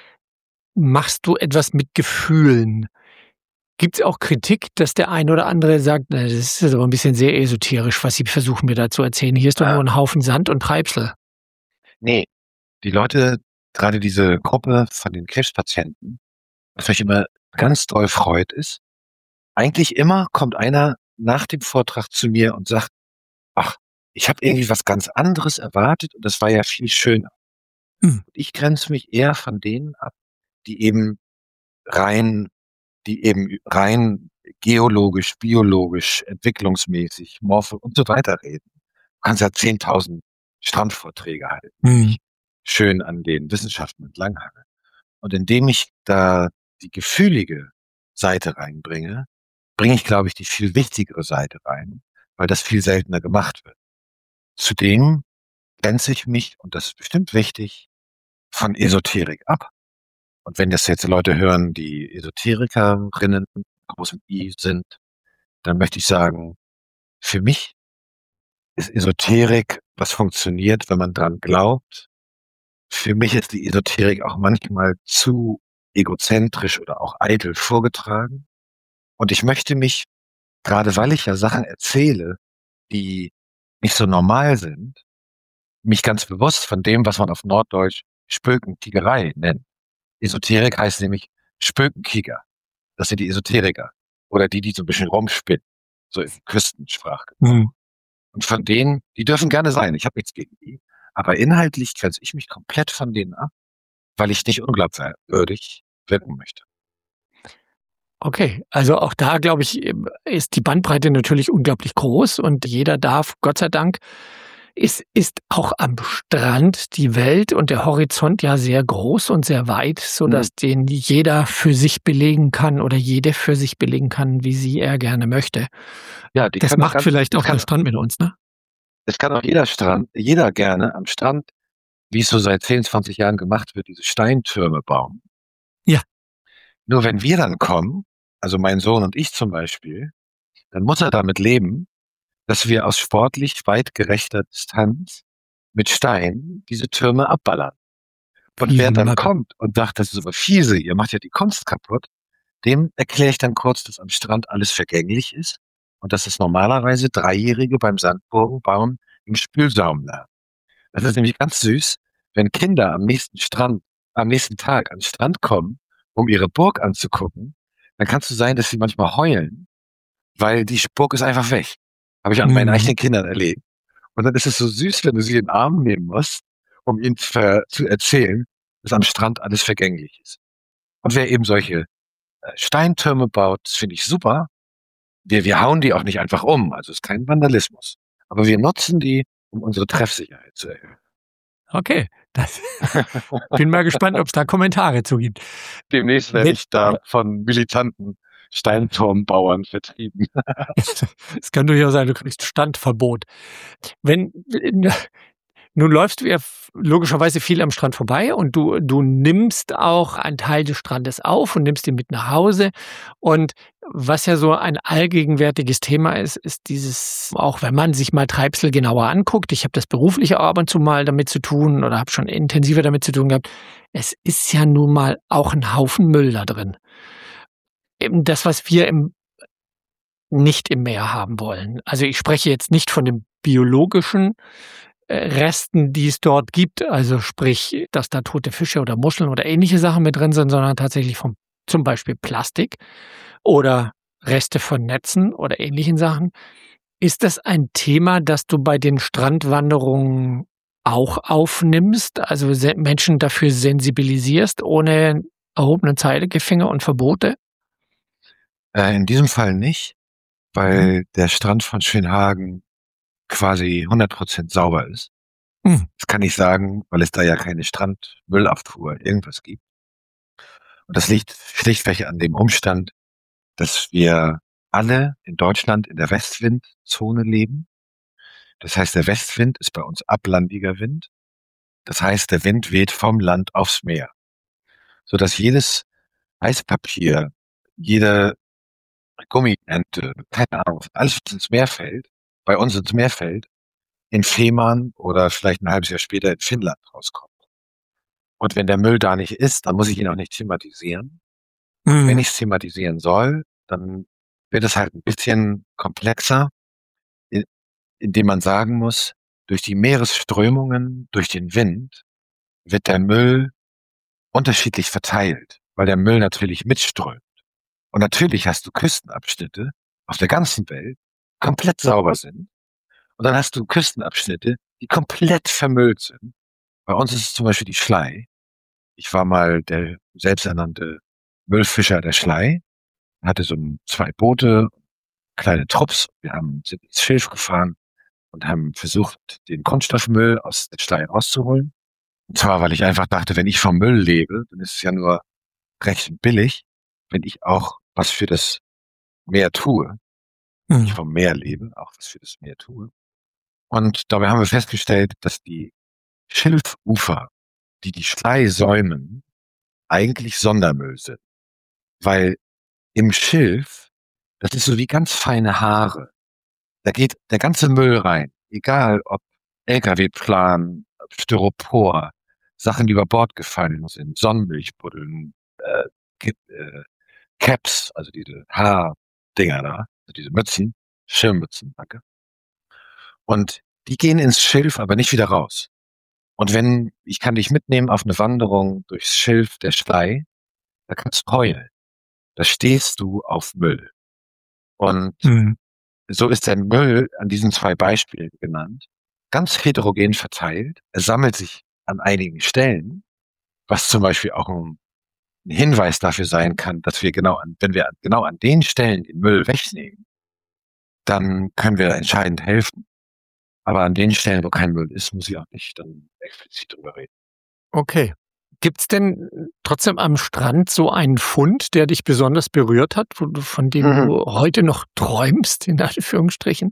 machst du etwas mit Gefühlen. Gibt es auch Kritik, dass der eine oder andere sagt, na, das ist jetzt aber ein bisschen sehr esoterisch, was Sie versuchen mir da zu erzählen. Hier ist doch nur ein Haufen Sand und Treibsel. Nee, die Leute, gerade diese Gruppe von den Krebspatienten, was mich immer ganz doll freut, ist, eigentlich immer kommt einer nach dem Vortrag zu mir und sagt, ach, ich habe irgendwie was ganz anderes erwartet und das war ja viel schöner. Hm. Ich grenze mich eher von denen ab, die eben rein, die eben rein geologisch, biologisch, entwicklungsmäßig, morpho und so weiter reden. Du kannst ja zehntausend Strandvorträge halten, die Mhm. sich schön an den Wissenschaften entlanghangeln. Und indem ich da die gefühlige Seite reinbringe, bringe ich, glaube ich, die viel wichtigere Seite rein, weil das viel seltener gemacht wird. Zudem grenze ich mich, und das ist bestimmt wichtig, von Esoterik ab. Und wenn das jetzt Leute hören, die Esoterikerinnen groß mit I sind, dann möchte ich sagen, für mich ist Esoterik, was funktioniert, wenn man dran glaubt. Für mich ist die Esoterik auch manchmal zu egozentrisch oder auch eitel vorgetragen. Und ich möchte mich, gerade weil ich ja Sachen erzähle, die nicht so normal sind, mich ganz bewusst von dem, was man auf Norddeutsch Spökenkiegerei nennt. Esoterik heißt nämlich Spökenkieger. Das sind die Esoteriker. Oder die, die so ein bisschen rumspinnen. So in Küstensprache. Mhm. Und von denen, die dürfen gerne sein. Ich habe nichts gegen die. Aber inhaltlich grenze ich mich komplett von denen ab, weil ich nicht unglaubwürdig wirken möchte. Okay, also auch da, glaube ich, ist die Bandbreite natürlich unglaublich groß und jeder darf, Gott sei Dank, ist, ist auch am Strand die Welt und der Horizont ja sehr groß und sehr weit, sodass mhm. den jeder für sich belegen kann oder jede für sich belegen kann, wie sie er gerne möchte. Ja, die das macht ganz, vielleicht auch kann, der Strand mit uns, ne? Das kann auch jeder Strand, jeder gerne am Strand, wie es so seit zehn, zwanzig Jahren gemacht wird, diese Steintürme bauen. Ja. Nur wenn wir dann kommen, also mein Sohn und ich zum Beispiel, dann muss er damit leben, dass wir aus sportlich weit gerechter Distanz mit Stein diese Türme abballern. Und Fiese wer dann Macke. kommt und sagt, das ist aber fiese, ihr macht ja die Kunst kaputt, dem erkläre ich dann kurz, dass am Strand alles vergänglich ist und dass es normalerweise Dreijährige beim Sandburgenbauen im Spülsaum lernen. Das ist nämlich ganz süß, wenn Kinder am nächsten Strand, am nächsten Tag an den Strand kommen, um ihre Burg anzugucken, dann kann es so sein, dass sie manchmal heulen, weil die Burg ist einfach weg. Habe ich an meinen Mhm. eigenen Kindern erlebt. Und dann ist es so süß, wenn du sie in den Arm nehmen musst, um ihnen zu, zu erzählen, dass am Strand alles vergänglich ist. Und wer eben solche äh, Steintürme baut, das finde ich super. Wir, wir hauen die auch nicht einfach um, also es ist kein Vandalismus. Aber wir nutzen die, um unsere Treffsicherheit zu erhöhen. Okay, das bin mal gespannt, ob es da Kommentare zu gibt. Demnächst werde ich da von militanten Steinturmbauern vertrieben. Es kann durchaus sein, du kriegst Standverbot. Wenn, nun läufst du ja logischerweise viel am Strand vorbei und du, du nimmst auch einen Teil des Strandes auf und nimmst ihn mit nach Hause. Und was ja so ein allgegenwärtiges Thema ist, ist dieses, auch wenn man sich mal Treibsel genauer anguckt, ich habe das beruflich auch ab und zu mal damit zu tun oder habe schon intensiver damit zu tun gehabt, es ist ja nun mal auch ein Haufen Müll da drin. Eben das, was wir im, nicht im Meer haben wollen. Also ich spreche jetzt nicht von dem biologischen Resten, die es dort gibt, also sprich, dass da tote Fische oder Muscheln oder ähnliche Sachen mit drin sind, sondern tatsächlich vom zum Beispiel Plastik oder Reste von Netzen oder ähnlichen Sachen. Ist das ein Thema, das du bei den Strandwanderungen auch aufnimmst, also Menschen dafür sensibilisierst, ohne erhobenen Zeigefinger und Verbote? Äh, in diesem Fall nicht, weil mhm. der Strand von Schönhagen quasi hundert Prozent sauber ist. Mhm. Das kann ich sagen, weil es da ja keine Strandmüllabfuhr irgendwas gibt. Und das liegt schlichtweg an dem Umstand, dass wir alle in Deutschland in der Westwindzone leben. Das heißt, der Westwind ist bei uns ablandiger Wind. Das heißt, der Wind weht vom Land aufs Meer, sodass jedes Eispapier, jede Gummiente, keine Ahnung, alles, was ins Meer fällt, bei uns ins Meer fällt, in Fehmarn oder vielleicht ein halbes Jahr später in Finnland rauskommt. Und wenn der Müll da nicht ist, dann muss ich ihn auch nicht thematisieren. Mhm. Wenn ich es thematisieren soll, dann wird es halt ein bisschen komplexer, indem man sagen muss, durch die Meeresströmungen, durch den Wind wird der Müll unterschiedlich verteilt, weil der Müll natürlich mitströmt. Und natürlich hast du Küstenabschnitte auf der ganzen Welt, die komplett sauber sind. Und dann hast du Küstenabschnitte, die komplett vermüllt sind. Bei uns ist es zum Beispiel die Schlei. Ich war mal der selbsternannte Müllfischer der Schlei. hatte so ein, zwei Boote, kleine Trupps. Wir haben sind ins Schilf gefahren und haben versucht, den Kunststoffmüll aus der Schlei rauszuholen. Und zwar, weil ich einfach dachte, wenn ich vom Müll lebe, dann ist es ja nur recht billig, wenn ich auch was für das Meer tue. Wenn ich Mhm. vom Meer lebe, auch was für das Meer tue. Und dabei haben wir festgestellt, dass die Schilfufer, die die Schlei säumen, eigentlich Sondermüll sind. Weil im Schilf, das ist so wie ganz feine Haare. Da geht der ganze Müll rein. Egal ob L K W-Plan, Styropor, Sachen, die über Bord gefallen sind, Sonnenmilchbuddeln, äh, Ki- äh, Caps, also diese Haardinger da, also diese Mützen, Schirmmützen, danke. Und die gehen ins Schilf, aber nicht wieder raus. Und wenn, ich kann dich mitnehmen auf eine Wanderung durchs Schilf der Schlei, da kannst du heulen. Da stehst du auf Müll. Und Mhm. so ist der Müll an diesen zwei Beispielen genannt, ganz heterogen verteilt. Er sammelt sich an einigen Stellen, was zum Beispiel auch ein ein Hinweis dafür sein kann, dass wir genau an, wenn wir genau an den Stellen den Müll wegnehmen, dann können wir entscheidend helfen. Aber an den Stellen, wo kein Müll ist, muss ich auch nicht dann explizit drüber reden. Okay. Gibt's denn trotzdem am Strand so einen Fund, der dich besonders berührt hat, wo du, von dem Mhm. du heute noch träumst, in Anführungsstrichen?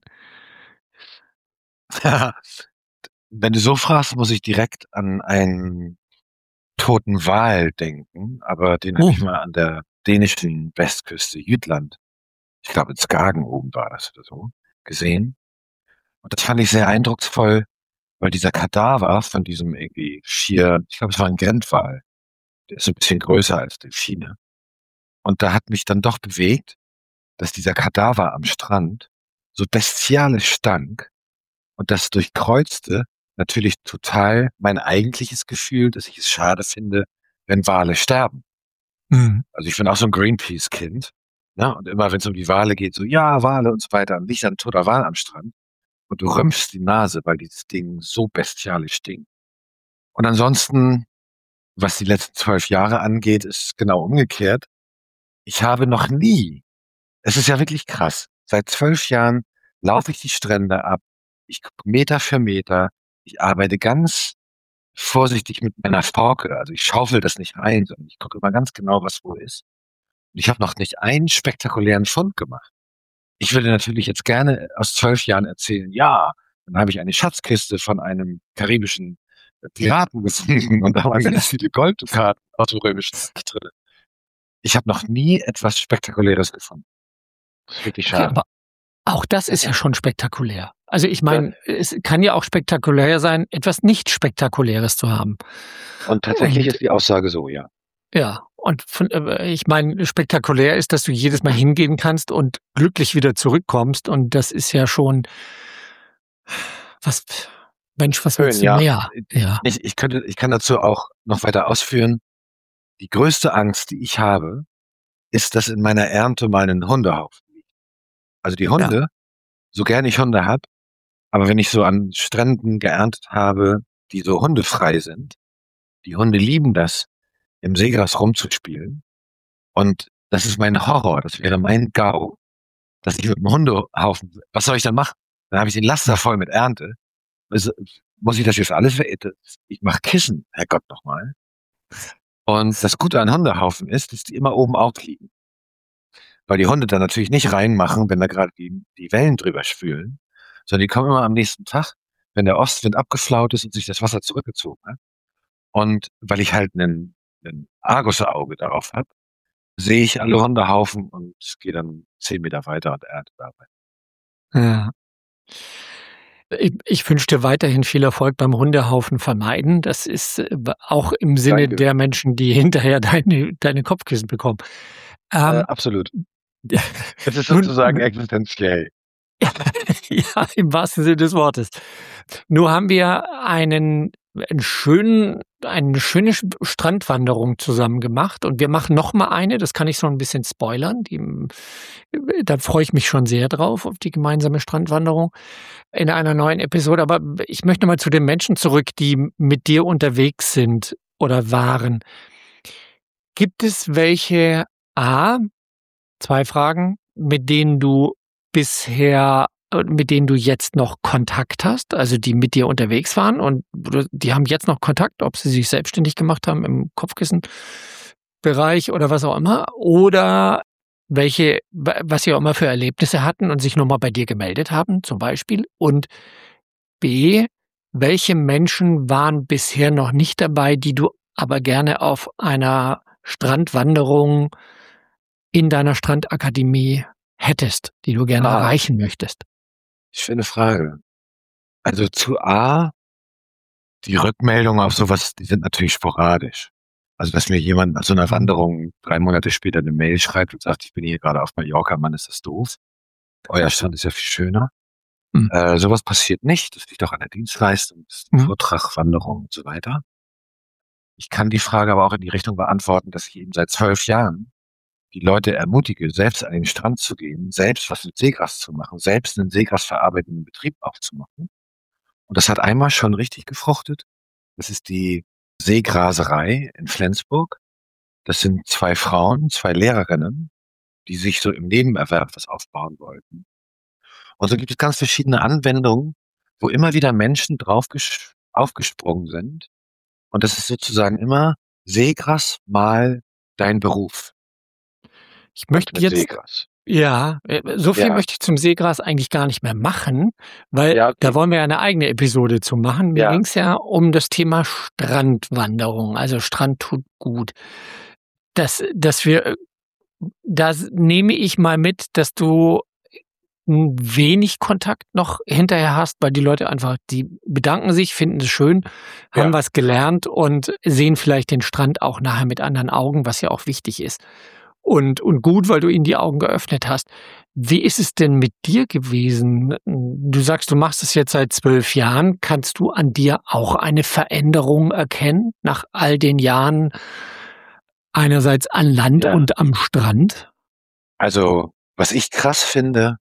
Wenn du so fragst, muss ich direkt an einen toten Wal denken, aber den habe Oh. ich mal an der dänischen Westküste, Jütland, ich glaube in Skagen oben war das oder so, gesehen. Und das fand ich sehr eindrucksvoll, weil dieser Kadaver von diesem irgendwie Schier, ich glaube es war ein Grindwal, der ist so ein bisschen größer als Delfine. Und da hat mich dann doch bewegt, dass dieser Kadaver am Strand so bestialisch stank und das durchkreuzte natürlich total mein eigentliches Gefühl, dass ich es schade finde, wenn Wale sterben. Mhm. Also ich bin auch so ein Greenpeace-Kind, ne? Und immer wenn es um die Wale geht, so ja, Wale und so weiter, und liegt dann ein toter Wal am Strand und du rümpfst die Nase, weil dieses Ding so bestialisch stinkt. Und ansonsten, was die letzten zwölf Jahre angeht, ist genau umgekehrt. Ich habe noch nie, es ist ja wirklich krass, seit zwölf Jahren laufe ich die Strände ab, ich gucke Meter für Meter, ich arbeite ganz vorsichtig mit meiner Forke, also ich schaufel das nicht rein, sondern ich gucke immer ganz genau, was wo ist. Und ich habe noch nicht einen spektakulären Fund gemacht. Ich würde natürlich jetzt gerne aus zwölf Jahren erzählen, ja, dann habe ich eine Schatzkiste von einem karibischen Piraten gefunden und da waren ganz viele Golddukaten aus dem römischen Reich drin. Ich habe noch nie etwas Spektakuläres gefunden. Das ist wirklich Okay, schade. aber auch das ist ja schon spektakulär. Also ich meine, es kann ja auch spektakulär sein, etwas nicht Spektakuläres zu haben. Und tatsächlich Und ist die Aussage so, ja. ja, und von, äh, ich meine, spektakulär ist, dass du jedes Mal hingehen kannst und glücklich wieder zurückkommst. Und das ist ja schon, was, Mensch, was Schön, willst du ja. mehr? Ja, Ich, ich könnte, ich kann dazu auch noch weiter ausführen. Die größte Angst, die ich habe, ist, dass in meiner Ernte mal ein Hundehaufen liegt. Also die Hunde, so gern ich Hunde habe, aber wenn ich so an Stränden geerntet habe, die so hundefrei sind, die Hunde lieben das, im Seegras rumzuspielen. Und das ist mein Horror, das wäre mein GAU, dass ich mit dem Hundehaufen, was soll ich dann machen? Dann habe ich den Laster voll mit Ernte. Also, muss ich das jetzt alles verändern? Ich mache Kissen, Herrgott nochmal. Und das Gute an Hundehaufen ist, dass die immer oben aufliegen. Weil die Hunde dann natürlich nicht reinmachen, wenn da gerade die, die Wellen drüber spülen, sondern die kommen immer am nächsten Tag, wenn der Ostwind abgeflaut ist und sich das Wasser zurückgezogen hat. Und weil ich halt einen, einen Argusauge darauf habe, sehe ich alle Hundehaufen und gehe dann zehn Meter weiter und ernte dabei. ja. Ich, ich wünsche dir weiterhin viel Erfolg beim Hundehaufen vermeiden. Das ist äh, auch im Sinne Danke. der Menschen, die hinterher deine, deine Kopfkissen bekommen. Äh, Ähm, absolut. ja, Es ist nun, sozusagen existenziell. ja, im wahrsten Sinne des Wortes. Nur haben wir einen, einen schönen, eine schöne Sch- Strandwanderung zusammen gemacht und wir machen noch mal eine, das kann ich so ein bisschen spoilern. Die, da freue ich mich schon sehr drauf, auf die gemeinsame Strandwanderung in einer neuen Episode. Aber ich möchte mal zu den Menschen zurück, die mit dir unterwegs sind oder waren. Gibt es welche, A, zwei Fragen, mit denen du bisher, mit denen du jetzt noch Kontakt hast, also die mit dir unterwegs waren und die haben jetzt noch Kontakt, ob sie sich selbstständig gemacht haben im Kopfkissenbereich oder was auch immer, oder welche, was sie auch immer für Erlebnisse hatten und sich nochmal bei dir gemeldet haben, zum Beispiel. Und B, welche Menschen waren bisher noch nicht dabei, die du aber gerne auf einer Strandwanderung in deiner Strandakademie hättest, die du gerne Ah. erreichen möchtest? Schöne Frage. Also zu A, die Rückmeldungen auf sowas, die sind natürlich sporadisch. Also dass mir jemand nach so einer Wanderung drei Monate später eine Mail schreibt und sagt, ich bin hier gerade auf Mallorca, Mann, ist das doof. Euer Strand ist ja viel schöner. Mhm. Äh, sowas passiert nicht. Das liegt auch an der Dienstleistung, das ist ein Mhm. Vortrag, Wanderung und so weiter. Ich kann die Frage aber auch in die Richtung beantworten, dass ich eben seit zwölf Jahren die Leute ermutige, selbst an den Strand zu gehen, selbst was mit Seegras zu machen, selbst einen seegrasverarbeitenden Betrieb aufzumachen. Und das hat einmal schon richtig gefruchtet. Das ist die Seegraserei in Flensburg. Das sind zwei Frauen, zwei Lehrerinnen, die sich so im Nebenerwerb was aufbauen wollten. Und so gibt es ganz verschiedene Anwendungen, wo immer wieder Menschen drauf ges- aufgesprungen sind. Und das ist sozusagen immer Seegras mal dein Beruf. Ich möchte Mit jetzt, Seegras. ja, äh, so viel Ja. möchte ich zum Seegras eigentlich gar nicht mehr machen, weil Ja, okay. da wollen wir ja eine eigene Episode zu machen. Mir Ja. ging es ja um das Thema Strandwanderung, also Strand tut gut. Dass, dass wir, äh, da nehme ich mal mit, dass du n- wenig Kontakt noch hinterher hast, weil die Leute einfach, die bedanken sich, finden es schön, haben Ja. was gelernt und sehen vielleicht den Strand auch nachher mit anderen Augen, was ja auch wichtig ist. Und, und gut, weil du ihnen die Augen geöffnet hast. Wie ist es denn mit dir gewesen? Du sagst, du machst es jetzt seit zwölf Jahren. Kannst du an dir auch eine Veränderung erkennen nach all den Jahren einerseits an Land Ja. und am Strand? Also, was ich krass finde,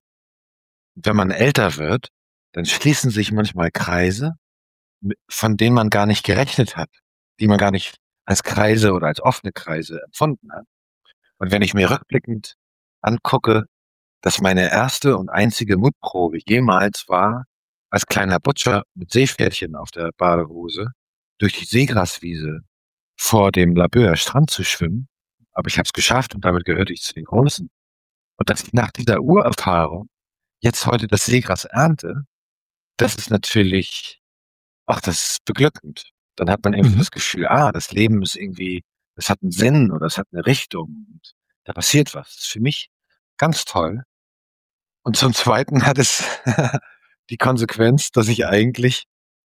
wenn man älter wird, dann schließen sich manchmal Kreise, mit- von denen man gar nicht gerechnet hat, die man gar nicht als Kreise oder als offene Kreise empfunden hat. Und wenn ich mir rückblickend angucke, dass meine erste und einzige Mutprobe jemals war, als kleiner Butcher mit Seepferdchen auf der Badehose durch die Seegraswiese vor dem Laboer Strand zu schwimmen, aber ich habe es geschafft und damit gehörte ich zu den Großen. Und dass ich nach dieser Urerfahrung jetzt heute das Seegras ernte, das ist natürlich, ach, das ist beglückend. Dann hat man irgendwie Mhm. das Gefühl, ah, das Leben ist irgendwie, es hat einen Sinn oder es hat eine Richtung und da passiert was. Das ist für mich ganz toll. Und zum Zweiten hat es die Konsequenz, dass ich eigentlich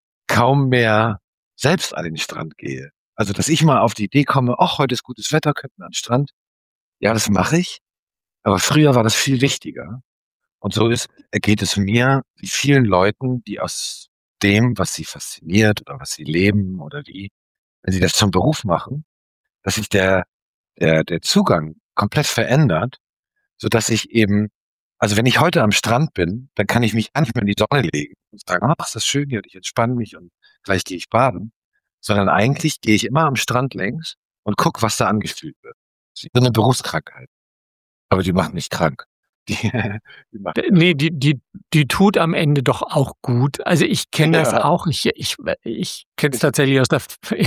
kaum mehr selbst an den Strand gehe. Also, dass ich mal auf die Idee komme, ach, heute ist gutes Wetter, könnten wir an den Strand. Ja, das mache ich. Aber früher war das viel wichtiger. Und so ist, geht es mir wie vielen Leuten, die aus dem, was sie fasziniert oder was sie leben oder wie, wenn sie das zum Beruf machen, dass sich der, der, der Zugang komplett verändert, so dass ich eben, also wenn ich heute am Strand bin, dann kann ich mich gar nicht mehr in die Sonne legen und sagen, ach, ist das schön hier, und ich entspanne mich und gleich gehe ich baden, sondern eigentlich gehe ich immer am Strand längs und gucke, was da angefühlt wird. Das ist so eine Berufskrankheit. Aber die macht nicht krank. Die, die macht Nee, die, die, die tut am Ende doch auch gut. Also ich kenne das Ja. auch. Ich, ich, ich kenne es tatsächlich aus der,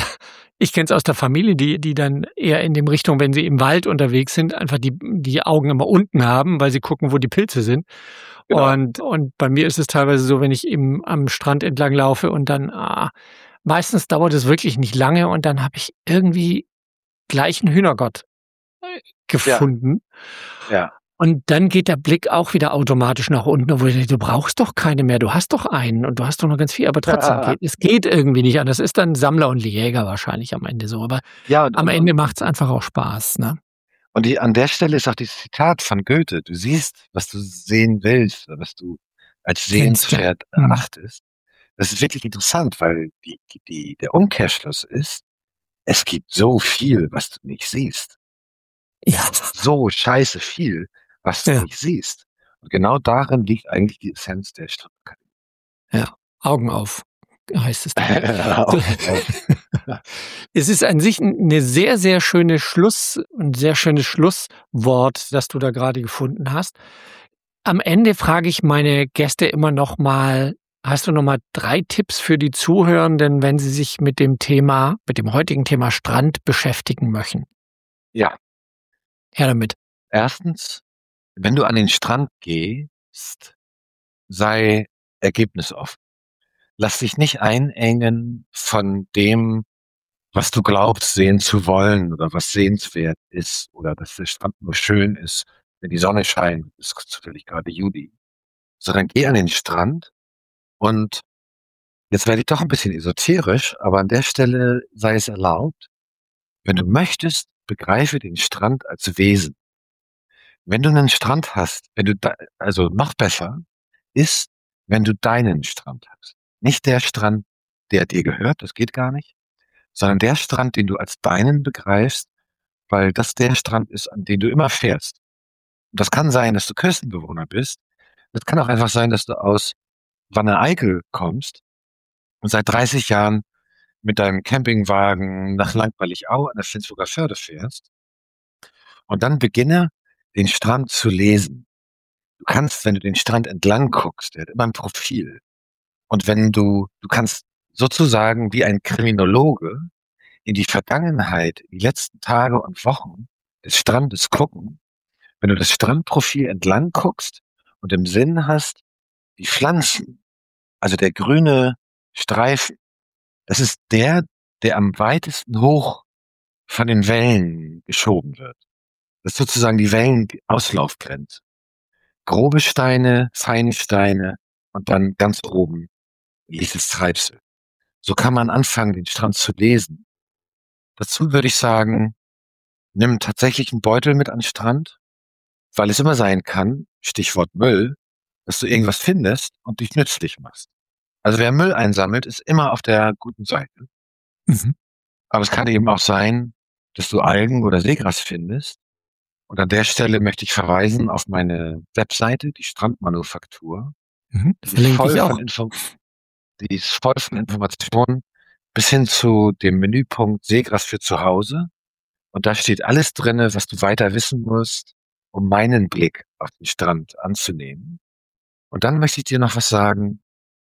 ich kenne es aus der Familie, die, die dann eher in dem Richtung, wenn sie im Wald unterwegs sind, einfach die, die Augen immer unten haben, weil sie gucken, wo die Pilze sind. Genau. Und, und bei mir ist es teilweise so, wenn ich eben am Strand entlang laufe und dann, ah, meistens dauert es wirklich nicht lange und dann habe ich irgendwie gleich einen Hühnergott äh, gefunden. Ja. Und dann geht der Blick auch wieder automatisch nach unten, obwohl ich denke, du brauchst doch keine mehr, du hast doch einen und du hast doch noch ganz viel, aber trotzdem Ja. geht es geht irgendwie nicht anders. Ist dann Sammler und Jäger wahrscheinlich am Ende so, aber Ja, und, am und, Ende macht es einfach auch Spaß, ne? und die, an der Stelle ist auch dieses Zitat von Goethe. Du siehst, was du sehen willst, oder was du als Kennst, ja. sehenswert Mhm. erachtest. Das ist wirklich interessant, weil die, die, der Umkehrschluss ist, es gibt so viel, was du nicht siehst. Ja. So scheiße viel, was du Ja. nicht siehst. Und genau darin liegt eigentlich die Essenz der Strandakademie. Ja, Augen auf, heißt es dann. Augen auf. Es ist an sich eine sehr, sehr schöne Schluss ein sehr schönes Schlusswort, das du da gerade gefunden hast. Am Ende frage ich meine Gäste immer noch mal: Hast du noch mal drei Tipps für die Zuhörenden, wenn sie sich mit dem Thema mit dem heutigen Thema Strand beschäftigen möchten? Ja. Her damit. Erstens, wenn du an den Strand gehst, sei ergebnisoffen. Lass dich nicht einengen von dem, was du glaubst, sehen zu wollen oder was sehenswert ist oder dass der Strand nur schön ist, wenn die Sonne scheint, ist zufällig gerade Juli. Sondern geh an den Strand und jetzt werde ich doch ein bisschen esoterisch, aber an der Stelle sei es erlaubt, wenn du möchtest, begreife den Strand als Wesen. Wenn du einen Strand hast, wenn du da, also noch besser ist, wenn du deinen Strand hast. Nicht der Strand, der dir gehört, das geht gar nicht, sondern der Strand, den du als deinen begreifst, weil das der Strand ist, an den du immer fährst. Und das kann sein, dass du Küstenbewohner bist. Das kann auch einfach sein, dass du aus Wanne-Eickel kommst und seit dreißig Jahren mit deinem Campingwagen nach Langweilig-Au an der Flensburger Förde fährst. Und dann beginne, den Strand zu lesen. Du kannst, wenn du den Strand entlang guckst, der hat immer ein Profil. Und wenn du, du kannst sozusagen wie ein Kriminologe in die Vergangenheit, in die letzten Tage und Wochen des Strandes gucken. Wenn du das Strandprofil entlang guckst und im Sinn hast, die Pflanzen, also der grüne Streifen, das ist der, der am weitesten hoch von den Wellen geschoben wird. Das ist sozusagen die Wellenauslaufgrenze. Grobe Steine, feine Steine und dann ganz oben liegt das Treibsel. So kann man anfangen, den Strand zu lesen. Dazu würde ich sagen, nimm tatsächlich einen Beutel mit an den Strand, weil es immer sein kann, Stichwort Müll, dass du irgendwas findest und dich nützlich machst. Also wer Müll einsammelt, ist immer auf der guten Seite. Mhm. Aber es kann eben auch sein, dass du Algen oder Seegras findest. Und an der Stelle möchte ich verweisen auf meine Webseite, die Strandmanufaktur. Mhm. Die ist Verlinke voll ich auch. von Info, die ist voll von Informationen bis hin zu dem Menüpunkt Seegras für zu Hause. Und da steht alles drinne, was du weiter wissen musst, um meinen Blick auf den Strand anzunehmen. Und dann möchte ich dir noch was sagen.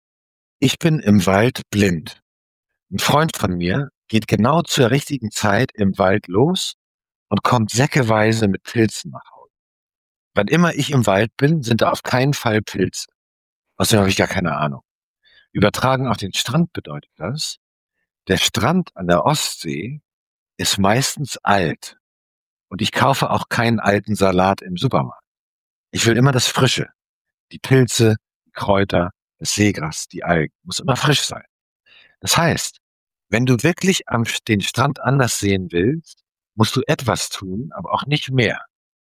Ich bin im Wald blind. Ein Freund von mir geht genau zur richtigen Zeit im Wald los und kommt säckeweise mit Pilzen nach Hause. Wann immer ich im Wald bin, sind da auf keinen Fall Pilze. Außerdem habe ich gar keine Ahnung. Übertragen auf den Strand bedeutet das, der Strand an der Ostsee ist meistens alt. Und ich kaufe auch keinen alten Salat im Supermarkt. Ich will immer das Frische. Die Pilze, die Kräuter, das Seegras, die Algen. Muss immer frisch sein. Das heißt, wenn du wirklich am, den Strand anders sehen willst, musst du etwas tun, aber auch nicht mehr.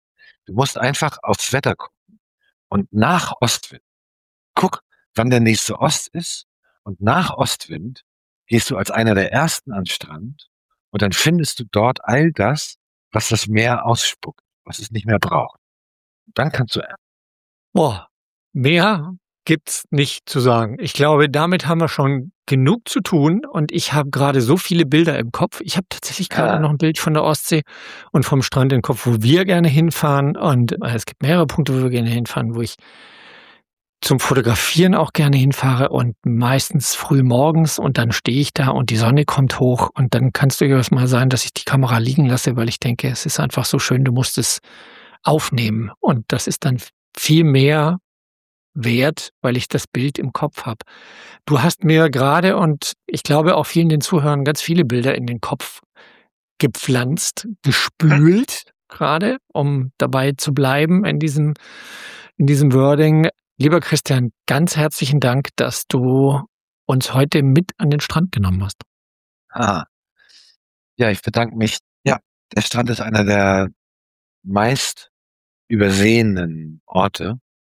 Du musst einfach aufs Wetter gucken. Und nach Ostwind, guck, wann der nächste Ost ist. Und nach Ostwind gehst du als einer der Ersten an den Strand. Und dann findest du dort all das, was das Meer ausspuckt, was es nicht mehr braucht. Dann kannst du ernten. Boah, mehr gibt's nicht zu sagen. Ich glaube, damit haben wir schon genug zu tun und ich habe gerade so viele Bilder im Kopf. Ich habe tatsächlich gerade Ja. noch ein Bild von der Ostsee und vom Strand im Kopf, wo wir gerne hinfahren und äh, es gibt mehrere Punkte, wo wir gerne hinfahren, wo ich zum Fotografieren auch gerne hinfahre und meistens früh morgens und dann stehe ich da und die Sonne kommt hoch und dann kann es durchaus mal sein, dass ich die Kamera liegen lasse, weil ich denke, es ist einfach so schön, du musst es aufnehmen und das ist dann viel mehr wert, weil ich das Bild im Kopf habe. Du hast mir gerade und ich glaube auch vielen den Zuhörern ganz viele Bilder in den Kopf gepflanzt, gespült gerade, um dabei zu bleiben in diesem, in diesem Wording. Lieber Christian, ganz herzlichen Dank, dass du uns heute mit an den Strand genommen hast. Ah. Ja, ich bedanke mich. Ja, der Strand ist einer der meist übersehenen Orte.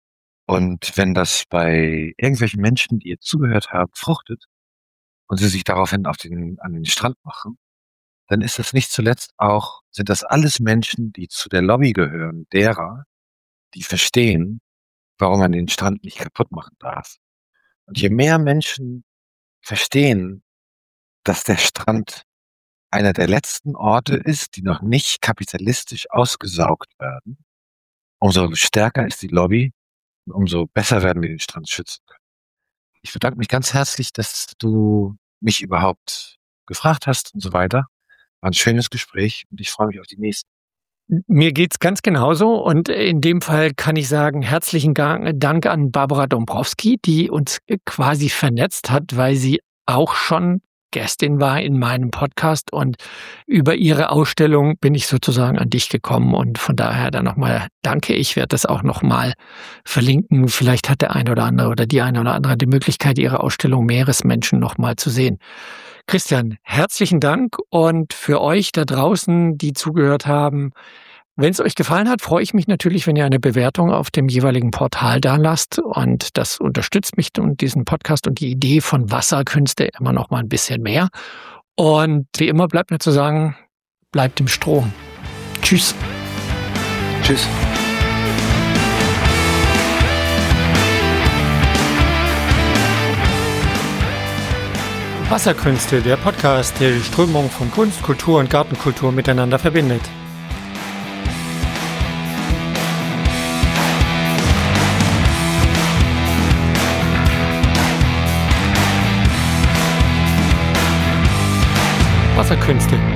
Und wenn das bei irgendwelchen Menschen, die ihr zugehört haben, fruchtet und sie sich daraufhin auf den, an den Strand machen, dann ist das nicht zuletzt auch, sind das alles Menschen, die zu der Lobby gehören, derer, die verstehen, warum man den Strand nicht kaputt machen darf. Und je mehr Menschen verstehen, dass der Strand einer der letzten Orte ist, die noch nicht kapitalistisch ausgesaugt werden, umso stärker ist die Lobby und umso besser werden wir den Strand schützen können. Ich bedanke mich ganz herzlich, dass du mich überhaupt gefragt hast und so weiter. War ein schönes Gespräch und ich freue mich auf die nächsten. Mir geht's ganz genauso und in dem Fall kann ich sagen, herzlichen Dank an Barbara Dombrowski, die uns quasi vernetzt hat, weil sie auch schon Gästin war in meinem Podcast und über ihre Ausstellung bin ich sozusagen an dich gekommen und von daher dann nochmal danke. Ich werde das auch nochmal verlinken. Vielleicht hat der eine oder andere oder die eine oder andere die Möglichkeit, ihre Ausstellung Meeresmenschen nochmal zu sehen. Christian, herzlichen Dank und für euch da draußen, die zugehört haben, wenn es euch gefallen hat, freue ich mich natürlich, wenn ihr eine Bewertung auf dem jeweiligen Portal da lasst und das unterstützt mich und diesen Podcast und die Idee von Wasserkünste immer noch mal ein bisschen mehr. Und wie immer bleibt mir zu sagen, bleibt im Strom. Tschüss. Tschüss. Wasserkünste, der Podcast, der die Strömung von Kunst, Kultur und Gartenkultur miteinander verbindet. Wasserkünste.